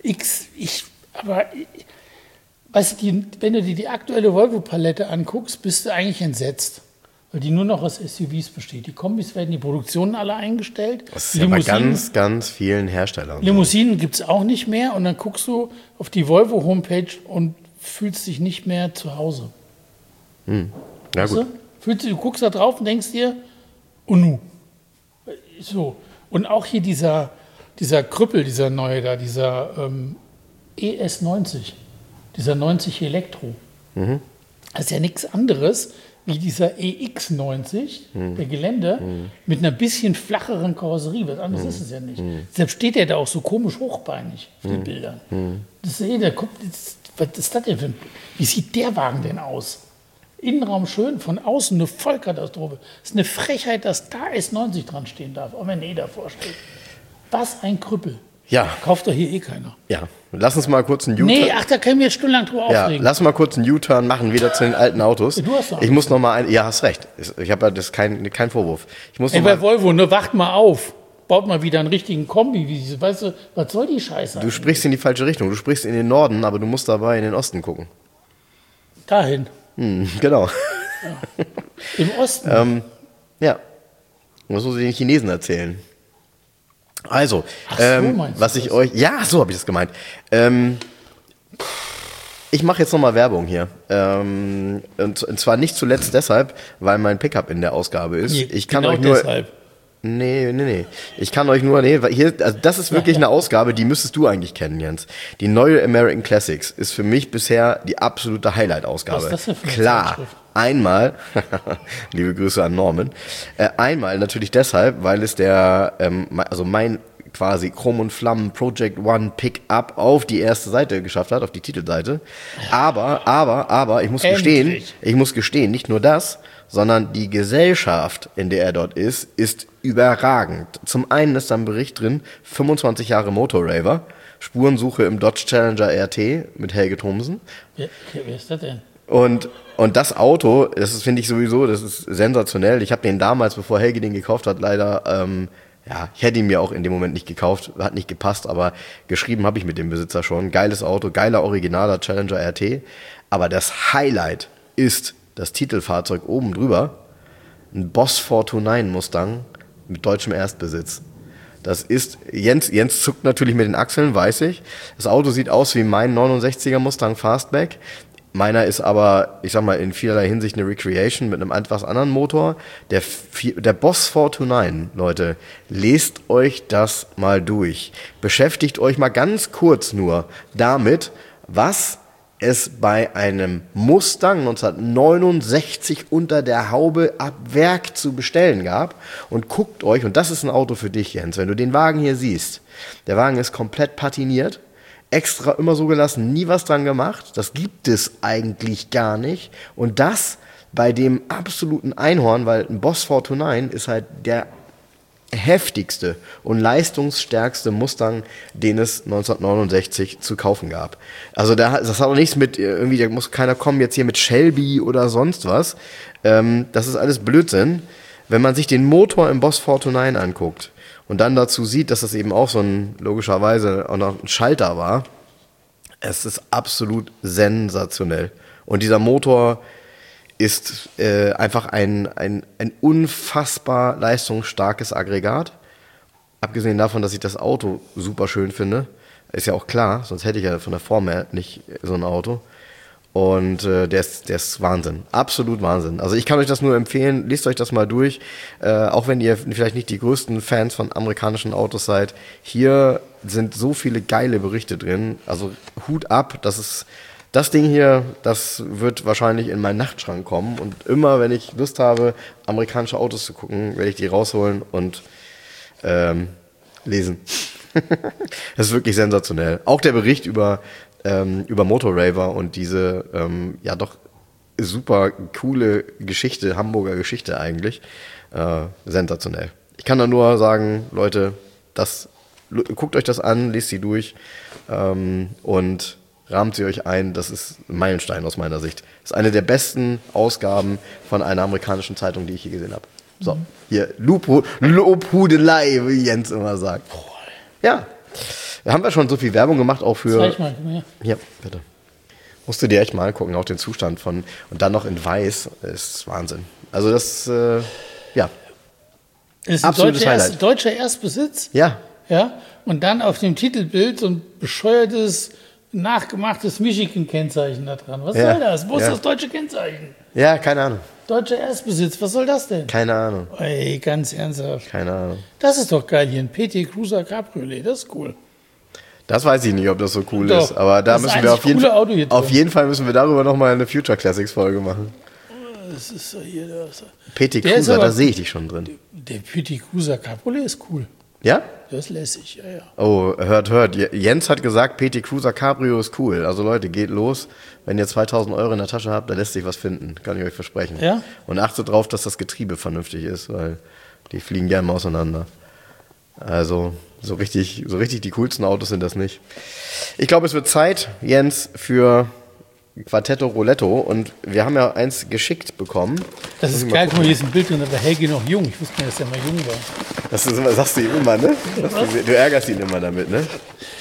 Weißt du, wenn du dir die aktuelle Volvo-Palette anguckst, bist du eigentlich entsetzt. Weil die nur noch aus SUVs besteht. Die Kombis werden die Produktionen alle eingestellt. Das ist ja bei ganz, ganz vielen Herstellern. Limousinen gibt es auch nicht mehr. Und dann guckst du auf die Volvo-Homepage und fühlst dich nicht mehr zu Hause. Ja, gut. Du guckst da drauf und denkst dir, und nu. So. Und auch hier dieser Krüppel, dieser neue da, dieser ES90, dieser 90 Elektro. Das ist ja nichts anderes wie dieser EX90, der Gelände, mit einer bisschen flacheren Karosserie. Was anderes ist es ja nicht. Deshalb steht der da auch so komisch hochbeinig auf den Bildern. Das ist, was ist das denn für wie sieht der Wagen denn aus? Innenraum schön, von außen eine Vollkatastrophe. Es ist eine Frechheit, dass da S90 dran stehen darf, auch wenn davor steht. Was ein Krüppel. Ja. Kauft doch hier eh keiner. Ja, lass uns mal kurz einen U-Turn... Nee, da können wir stundenlang drüber aufregen. Lass mal kurz einen U-Turn machen, wieder zu den alten Autos. Du hast doch ich muss noch mal ja, hast recht. Ich habe ja das kein Vorwurf. Ich muss bei Volvo, wacht mal auf. Baut mal wieder einen richtigen Kombi. Weißt du, was soll die Scheiße? Du sprichst in die falsche Richtung. Du sprichst in den Norden, aber du musst dabei in den Osten gucken. Dahin. Genau. Ja. Im Osten. Ja. Das muss ich den Chinesen erzählen. Also, was ich euch... Ja, so habe ich das gemeint. Ich mache jetzt nochmal Werbung hier. Und zwar nicht zuletzt deshalb, weil mein Pickup in der Ausgabe ist. Nee, ich kann genau euch nur... deshalb. Nee. Ich kann euch nur... Nee, hier, also das ist wirklich eine Ausgabe, die müsstest du eigentlich kennen, Jens. Die neue American Classics ist für mich bisher die absolute Highlight-Ausgabe. Was ist das denn für eine Klar. Zeitschrift? Einmal, liebe Grüße an Norman, einmal natürlich deshalb, weil es mein quasi Chrom und Flammen Project One Pickup auf die erste Seite geschafft hat, auf die Titelseite. Aber ich muss gestehen, nicht nur das, sondern die Gesellschaft, in der er dort ist überragend. Zum einen ist da ein Bericht drin, 25 Jahre Motorraver, Spurensuche im Dodge Challenger RT mit Helge Thomsen. Wer ist das denn? Und das Auto, finde ich sowieso, das ist sensationell. Ich habe den damals, bevor Helge den gekauft hat, leider, ich hätte ihn mir auch in dem Moment nicht gekauft, hat nicht gepasst, aber geschrieben habe ich mit dem Besitzer schon. Geiles Auto, geiler originaler Challenger RT. Aber das Highlight ist das Titelfahrzeug oben drüber, ein Boss 429 Mustang mit deutschem Erstbesitz. Das ist, Jens zuckt natürlich mit den Achseln, weiß ich. Das Auto sieht aus wie mein 69er Mustang Fastback. Meiner ist aber, ich sag mal, in vielerlei Hinsicht eine Recreation mit einem etwas anderen Motor. Der Boss 429, Leute, lest euch das mal durch. Beschäftigt euch mal ganz kurz nur damit, was es bei einem Mustang 1969 unter der Haube ab Werk zu bestellen gab. Und guckt euch, und das ist ein Auto für dich, Jens, wenn du den Wagen hier siehst. Der Wagen ist komplett patiniert. Extra immer so gelassen, nie was dran gemacht. Das gibt es eigentlich gar nicht. Und das bei dem absoluten Einhorn, weil ein Boss 429 ist halt der heftigste und leistungsstärkste Mustang, den es 1969 zu kaufen gab. Also das hat auch nichts mit, irgendwie, da muss keiner kommen jetzt hier mit Shelby oder sonst was. Das ist alles Blödsinn. Wenn man sich den Motor im Boss 429 anguckt, und dann dazu sieht, dass das eben auch so logischerweise auch noch ein Schalter war. Es ist absolut sensationell. Und dieser Motor ist einfach ein unfassbar leistungsstarkes Aggregat. Abgesehen davon, dass ich das Auto super schön finde. Ist ja auch klar, sonst hätte ich ja von der Form her nicht so ein Auto. Und der ist Wahnsinn. Absolut Wahnsinn. Also ich kann euch das nur empfehlen, lest euch das mal durch. Auch wenn ihr vielleicht nicht die größten Fans von amerikanischen Autos seid. Hier sind so viele geile Berichte drin. Also Hut ab, das ist Das Ding hier, das wird wahrscheinlich in meinen Nachtschrank kommen und immer, wenn ich Lust habe, amerikanische Autos zu gucken, werde ich die rausholen und lesen. Das ist wirklich sensationell. Auch der Bericht über Motorraver und diese ja doch super coole Geschichte, Hamburger Geschichte eigentlich, sensationell. Ich kann da nur sagen, Leute, guckt euch das an, lest sie durch und rahmt sie euch ein. Das ist ein Meilenstein aus meiner Sicht. Das ist eine der besten Ausgaben von einer amerikanischen Zeitung, die ich je gesehen habe. So, hier, Lobhudelei, wie Jens immer sagt. Ja, da haben wir schon so viel Werbung gemacht, auch für... Zeig mal, komm her. Hier, bitte. Musst du dir echt mal angucken, auch den Zustand von... Und dann noch in weiß, ist Wahnsinn. Also das, ja. Ist ein deutscher Erstbesitz. Ja. Ja. Und dann auf dem Titelbild so ein bescheuertes, nachgemachtes Michigan-Kennzeichen da dran. Was soll das? Wo ist das deutsche Kennzeichen? Ja, keine Ahnung. Deutscher Erstbesitz, was soll das denn? Keine Ahnung. Ey, ganz ernsthaft. Keine Ahnung. Das ist doch geil hier, ein PT Cruiser Cabriolet, das ist cool. Das weiß ich nicht, ob das so cool Doch, ist, aber da das müssen ist wir auf jeden Fall müssen wir darüber nochmal eine Future Classics Folge machen. Das ist so hier das. PT Cruiser, da sehe ich dich schon drin. Der PT Cruiser Cabriolet ist cool. Ja? Das ist lässig, ja, ja. Oh, hört. Jens hat gesagt, PT Cruiser Cabrio ist cool. Also Leute, geht los. Wenn ihr 2000 Euro in der Tasche habt, da lässt sich was finden. Kann ich euch versprechen. Ja? Und achtet drauf, dass das Getriebe vernünftig ist, weil die fliegen gerne mal auseinander. Also so richtig die coolsten Autos sind das nicht. Ich glaube, es wird Zeit, Jens, für Quartetto Roletto. Und wir haben ja eins geschickt bekommen. Das ist geil, guck mal, hier ist ein Bild drin, da war Helge noch jung. Ich wusste nicht, dass er mal jung war. Das ist immer, sagst du ihm immer, ne? Du ärgerst ihn immer damit, ne?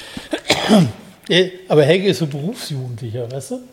Aber Helge ist so Berufsjugendlicher, weißt du?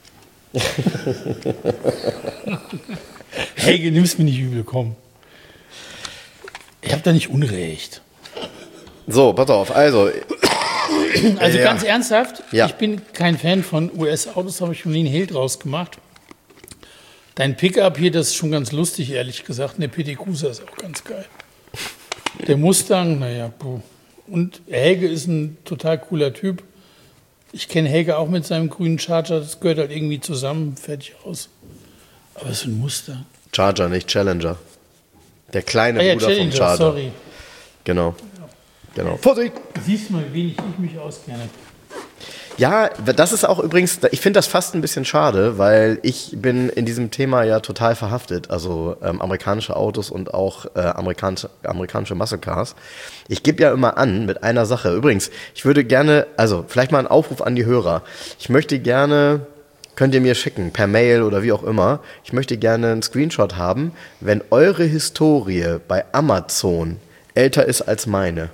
Helge, nimm's mir nicht übel, komm. Ich hab da nicht Unrecht. So, pass auf, also ganz ernsthaft, ja. Ich bin kein Fan von US-Autos, habe ich schon nie einen Hehl draus gemacht. Dein Pickup hier, das ist schon ganz lustig, ehrlich gesagt. Und der PT Cruiser ist auch ganz geil. Der Mustang, naja, und Helge ist ein total cooler Typ. Ich kenne Helge auch mit seinem grünen Charger, das gehört halt irgendwie zusammen, fertig aus. Aber so ein Mustang. Charger, nicht Challenger. Der kleine Bruder Challenger, vom Charger. Sorry. Genau. Vorsicht! Siehst du mal, wie wenig ich mich auskenne. Ja, das ist auch übrigens, ich finde das fast ein bisschen schade, weil ich bin in diesem Thema ja total verhaftet. Also amerikanische Autos und auch amerikanische Muscle Cars. Ich gebe ja immer an mit einer Sache. Übrigens, ich würde gerne, also vielleicht mal einen Aufruf an die Hörer. Ich möchte gerne, könnt ihr mir schicken, per Mail oder wie auch immer. Ich möchte gerne einen Screenshot haben, wenn eure Historie bei Amazon älter ist als meine.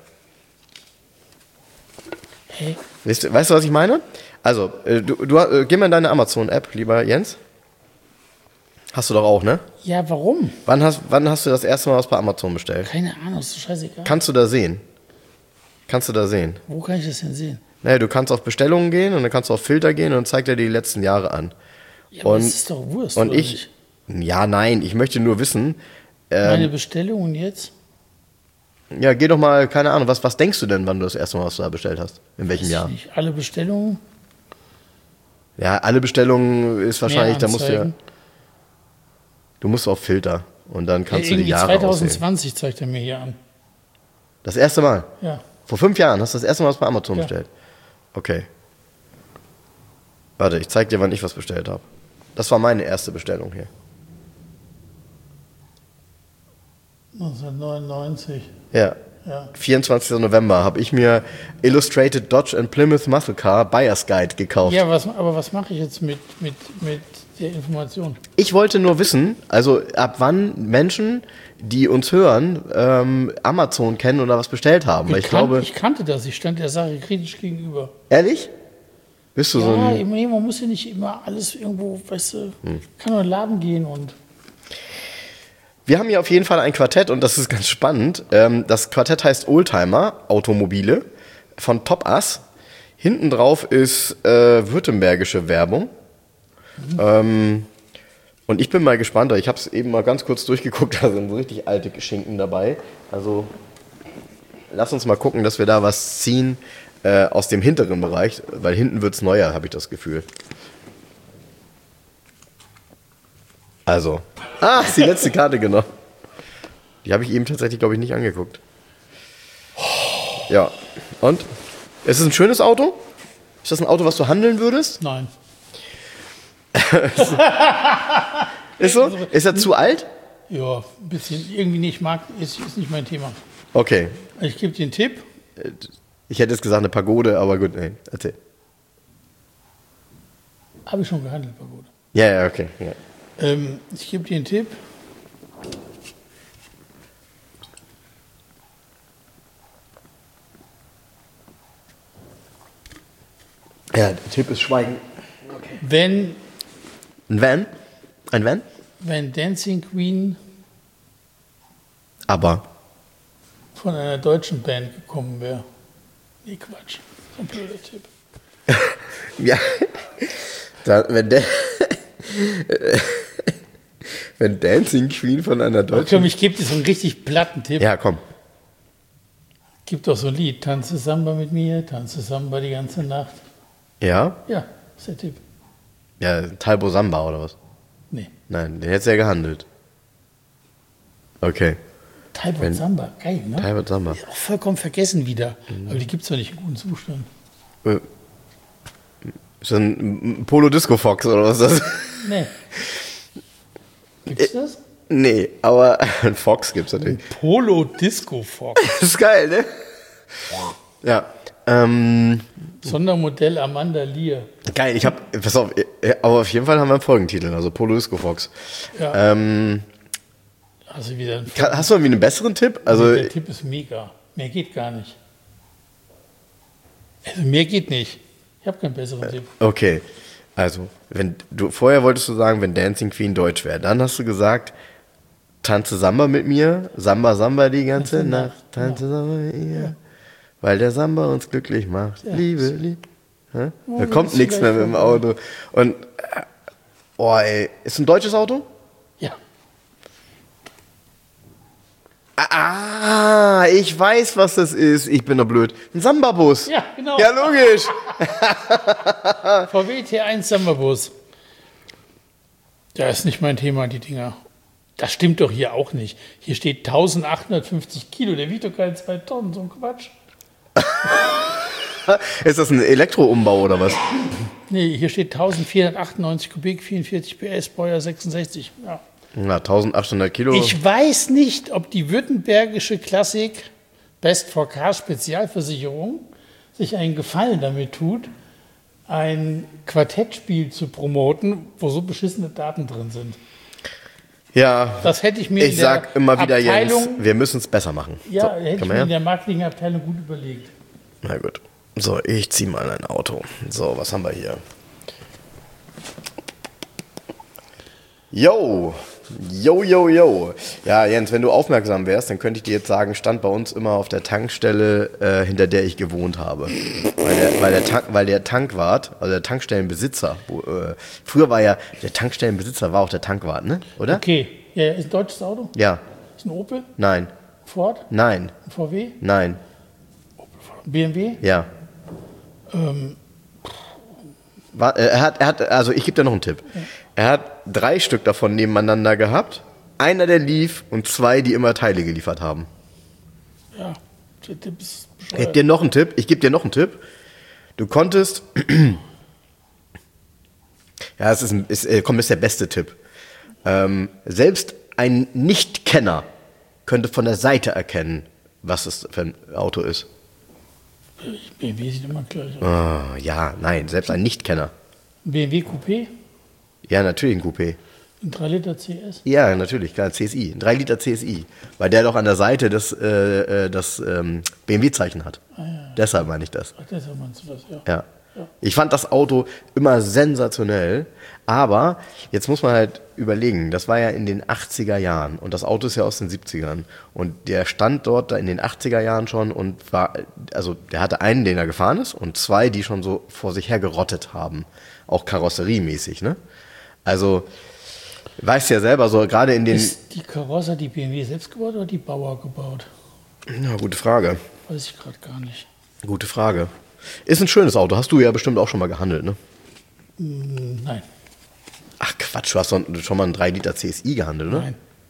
Hey. Weißt du, was ich meine? Also, geh mal in deine Amazon-App, lieber Jens. Hast du doch auch, ne? Ja, warum? Wann hast du das erste Mal was bei Amazon bestellt? Keine Ahnung, ist doch scheißegal. Kannst du da sehen? Wo kann ich das denn sehen? Naja, du kannst auf Bestellungen gehen und dann kannst du auf Filter gehen und dann zeigt er dir die letzten Jahre an. Ja, aber das ist doch Wurst, und oder ich, nicht? Ja, nein, ich möchte nur wissen. Meine Bestellungen jetzt? Ja, geh doch mal, keine Ahnung, was denkst du denn, wann du das erste Mal was da bestellt hast? In welchem Jahr? Nicht alle Bestellungen? Ja, alle Bestellungen ist wahrscheinlich, da musst du musst auf Filter und dann kannst du die Jahre 2020 aussehen. Zeigt er mir hier an. Das erste Mal? Ja. Vor 5 Jahren hast du das erste Mal was bei Amazon bestellt? Okay. Warte, ich zeig dir, wann ich was bestellt habe. Das war meine erste Bestellung hier. 1999. Ja. 24. November habe ich mir Illustrated Dodge and Plymouth Muscle Car Buyer's Guide gekauft. Ja, aber was mache ich jetzt mit der Information? Ich wollte nur wissen, also ab wann Menschen, die uns hören, Amazon kennen oder was bestellt haben. Ich kannte das, ich stand der Sache kritisch gegenüber. Ehrlich? Bist du so ein... man muss ja nicht immer alles irgendwo, weißt du, kann nur in den Laden gehen und... Wir haben hier auf jeden Fall ein Quartett und das ist ganz spannend. Das Quartett heißt Oldtimer, Automobile, von Top Ass. Hinten drauf ist württembergische Werbung. Und ich bin mal gespannt, ich habe es eben mal ganz kurz durchgeguckt, da sind so richtig alte Schinken dabei. Also lass uns mal gucken, dass wir da was ziehen aus dem hinteren Bereich, weil hinten wird es neuer, habe ich das Gefühl. Also. Ist die letzte Karte genommen. Die habe ich eben tatsächlich, glaube ich, nicht angeguckt. Ja. Und? Ist es ein schönes Auto? Ist das ein Auto, was du handeln würdest? Nein. Ist so? Ist er zu alt? Ja, ein bisschen. Irgendwie nicht mag, ist nicht mein Thema. Okay. Ich gebe dir einen Tipp. Ich hätte jetzt gesagt eine Pagode, aber gut, nee, erzähl. Habe ich schon gehandelt, Pagode. Ja, okay. Ja. Ich gebe dir einen Tipp. Ja, der Tipp ist Schweigen. Okay. Wenn Ein Van? Ein Van? Dancing Queen Aber. von einer deutschen Band gekommen wäre. Nee, Quatsch. So ein blöder Tipp. Ja. Wenn Dancing Queen von einer Komm, deutschen... ich gebe dir so einen richtig platten Tipp. Ja, komm. Gibt doch so ein Lied. Tanze Samba mit mir, tanze Samba die ganze Nacht. Ja? Ja, ist der Tipp. Ja, Talbo Samba oder was? Nee. Nein, den hättest du ja gehandelt. Okay. Talbot Samba, geil, ne? Talbot Samba. Ist auch vollkommen vergessen wieder. Aber die gibt es doch nicht in gutem Zustand. Ist das ein Polo Disco Fox oder was ist das? Nee. Gibt's das? Nee, aber ein Fox gibt's natürlich. Polo Disco Fox. Das ist geil, ne? Ja. Sondermodell Amanda Lear. Geil, pass auf, aber auf jeden Fall haben wir einen Folgentitel, also Polo Disco Fox. Ja. Also wieder ein Hast du irgendwie einen besseren Tipp? Also, Der Tipp ist mega. Mehr geht gar nicht. Also mehr geht nicht. Ich habe keinen besseren Tipp. okay. Also, vorher wolltest du sagen, wenn Dancing Queen deutsch wäre. Dann hast du gesagt, tanze Samba mit mir, Samba Samba die ganze Nacht, tanze Samba mit mir. Ja. Weil der Samba uns glücklich macht. Ja, Liebe. Da kommt nichts mehr mit dem Auto. Und, ey, ist ein deutsches Auto? Ja. Ich weiß, was das ist. Ich bin doch blöd. Ein Samba-Bus. Ja, genau. Ja, logisch. VW T1 Samba-Bus. Das ist nicht mein Thema, die Dinger. Das stimmt doch hier auch nicht. Hier steht 1850 Kilo. Der wiegt doch keine 2 Tonnen. So ein Quatsch. Ist das ein Elektroumbau oder was? Nee, hier steht 1498 Kubik, 44 PS, Baujahr 66. Ja. Na, 1800 Kilo. Ich weiß nicht, ob die württembergische Klassik Best for Car Spezialversicherung sich einen Gefallen damit tut, ein Quartettspiel zu promoten, wo so beschissene Daten drin sind. Ja, Das hätte ich mir ich sag immer wieder, Jens, Abteilung, wir müssen es besser machen. ja, So, hätte ich komm mir her. in der Marketingabteilung gut überlegt. Na gut. So, ich zieh mal ein Auto. So, was haben wir hier? Yo! Yo. Ja, Jens, wenn du aufmerksam wärst, dann könnte ich dir jetzt sagen, stand bei uns immer auf der Tankstelle, hinter der ich gewohnt habe. Weil der Tankwart, also der Tankstellenbesitzer, früher war ja, der Tankstellenbesitzer war auch der Tankwart, ne? Oder? Okay, ja, ist ein deutsches Auto? Ja. Ist ein Opel? Nein. Ford? Nein. Ein VW? Nein. BMW? Ja. Also ich gebe dir noch einen Tipp. Ja. Er hat 3 Stück davon nebeneinander gehabt. Einer, der lief und 2, die immer Teile geliefert haben. Ja, der Tipp ist bescheuert. Ich gebe dir noch einen Tipp. Du konntest... ja, es ist der beste Tipp. Selbst ein Nicht-Kenner könnte von der Seite erkennen, was es für ein Auto ist. BMW sieht immer gleich aus. Ja, nein, selbst ein Nicht-Kenner. Ein BMW Coupé? Ja, natürlich ein Coupé. Ein 3 Liter CS? Ja, natürlich, klar, CSI. Ein 3 Liter CSI. Weil der doch an der Seite das BMW-Zeichen hat. Ja. Deshalb meine ich das. Ach, deshalb meinst du das, ja. Ja. Ich fand das Auto immer sensationell, aber jetzt muss man halt überlegen, das war ja in den 80er Jahren und das Auto ist ja aus den 70ern und der stand dort in den 80er Jahren schon und der hatte einen, den er gefahren ist und 2, die schon so vor sich her gerottet haben, auch karosseriemäßig, ne? Also, weißt ja selber, so gerade in den... Ist die Karosse die BMW selbst gebaut oder die Bauer gebaut? Ja, gute Frage. Weiß ich gerade gar nicht. Gute Frage. Ist ein schönes Auto. Hast du ja bestimmt auch schon mal gehandelt, ne? Nein. Ach Quatsch, du hast schon mal einen 3 Liter CSI gehandelt, oder?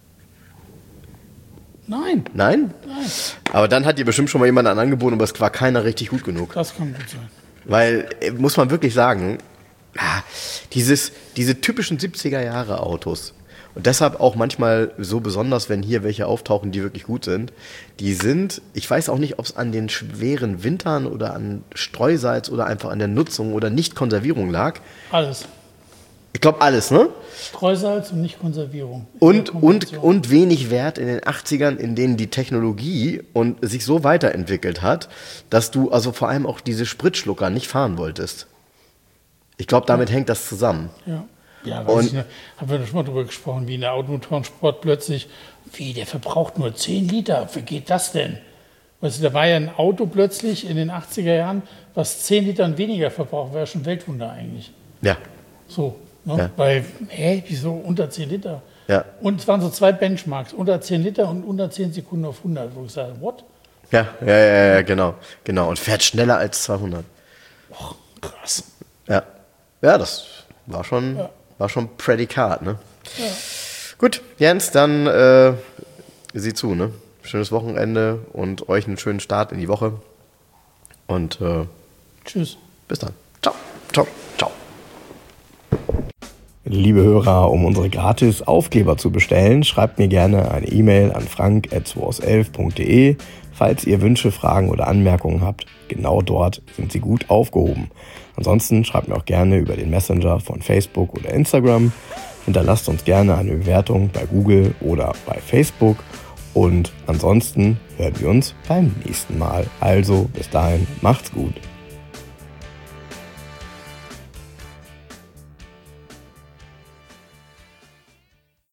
Nein. Nein? Nein. Aber dann hat dir bestimmt schon mal jemand einen angeboten, aber es war keiner richtig gut genug. Das kann gut sein. Weil, muss man wirklich sagen, diese typischen 70er-Jahre-Autos und deshalb auch manchmal so besonders, wenn hier welche auftauchen, die wirklich gut sind, ich weiß auch nicht, ob es an den schweren Wintern oder an Streusalz oder einfach an der Nutzung oder Nicht-Konservierung lag. Alles. Ich glaube alles, ne? Streusalz und Nicht-Konservierung. Und wenig Wert in den 80ern, in denen die Technologie sich so weiterentwickelt hat, dass du also vor allem auch diese Spritschlucker nicht fahren wolltest. Ich glaube, damit hängt das zusammen. Ja, weiß ich nicht. Haben wir schon mal drüber gesprochen, wie in der Automotorensport plötzlich, der verbraucht nur 10 Liter. Wie geht das denn? Weißt du, da war ja ein Auto plötzlich in den 80er Jahren, was 10 Litern weniger verbraucht, war ja schon Weltwunder eigentlich. Ja. So, ne? Ja. Weil, wieso unter 10 Liter? Ja. Und es waren so 2 Benchmarks, unter 10 Liter und unter 10 Sekunden auf 100, wo ich sage, what? Ja, genau. Und fährt schneller als 200. Och, krass. Ja, das war schon Prädikat, ne? Ja. Gut, Jens, dann sieh zu, ne? Schönes Wochenende und euch einen schönen Start in die Woche. Und Tschüss. Bis dann. Ciao. Liebe Hörer, um unsere gratis Aufkleber zu bestellen, schreibt mir gerne eine E-Mail an frank@2aus11.de. Falls ihr Wünsche, Fragen oder Anmerkungen habt, genau dort sind sie gut aufgehoben. Ansonsten schreibt mir auch gerne über den Messenger von Facebook oder Instagram. Hinterlasst uns gerne eine Bewertung bei Google oder bei Facebook. Und ansonsten hören wir uns beim nächsten Mal. Also bis dahin, macht's gut.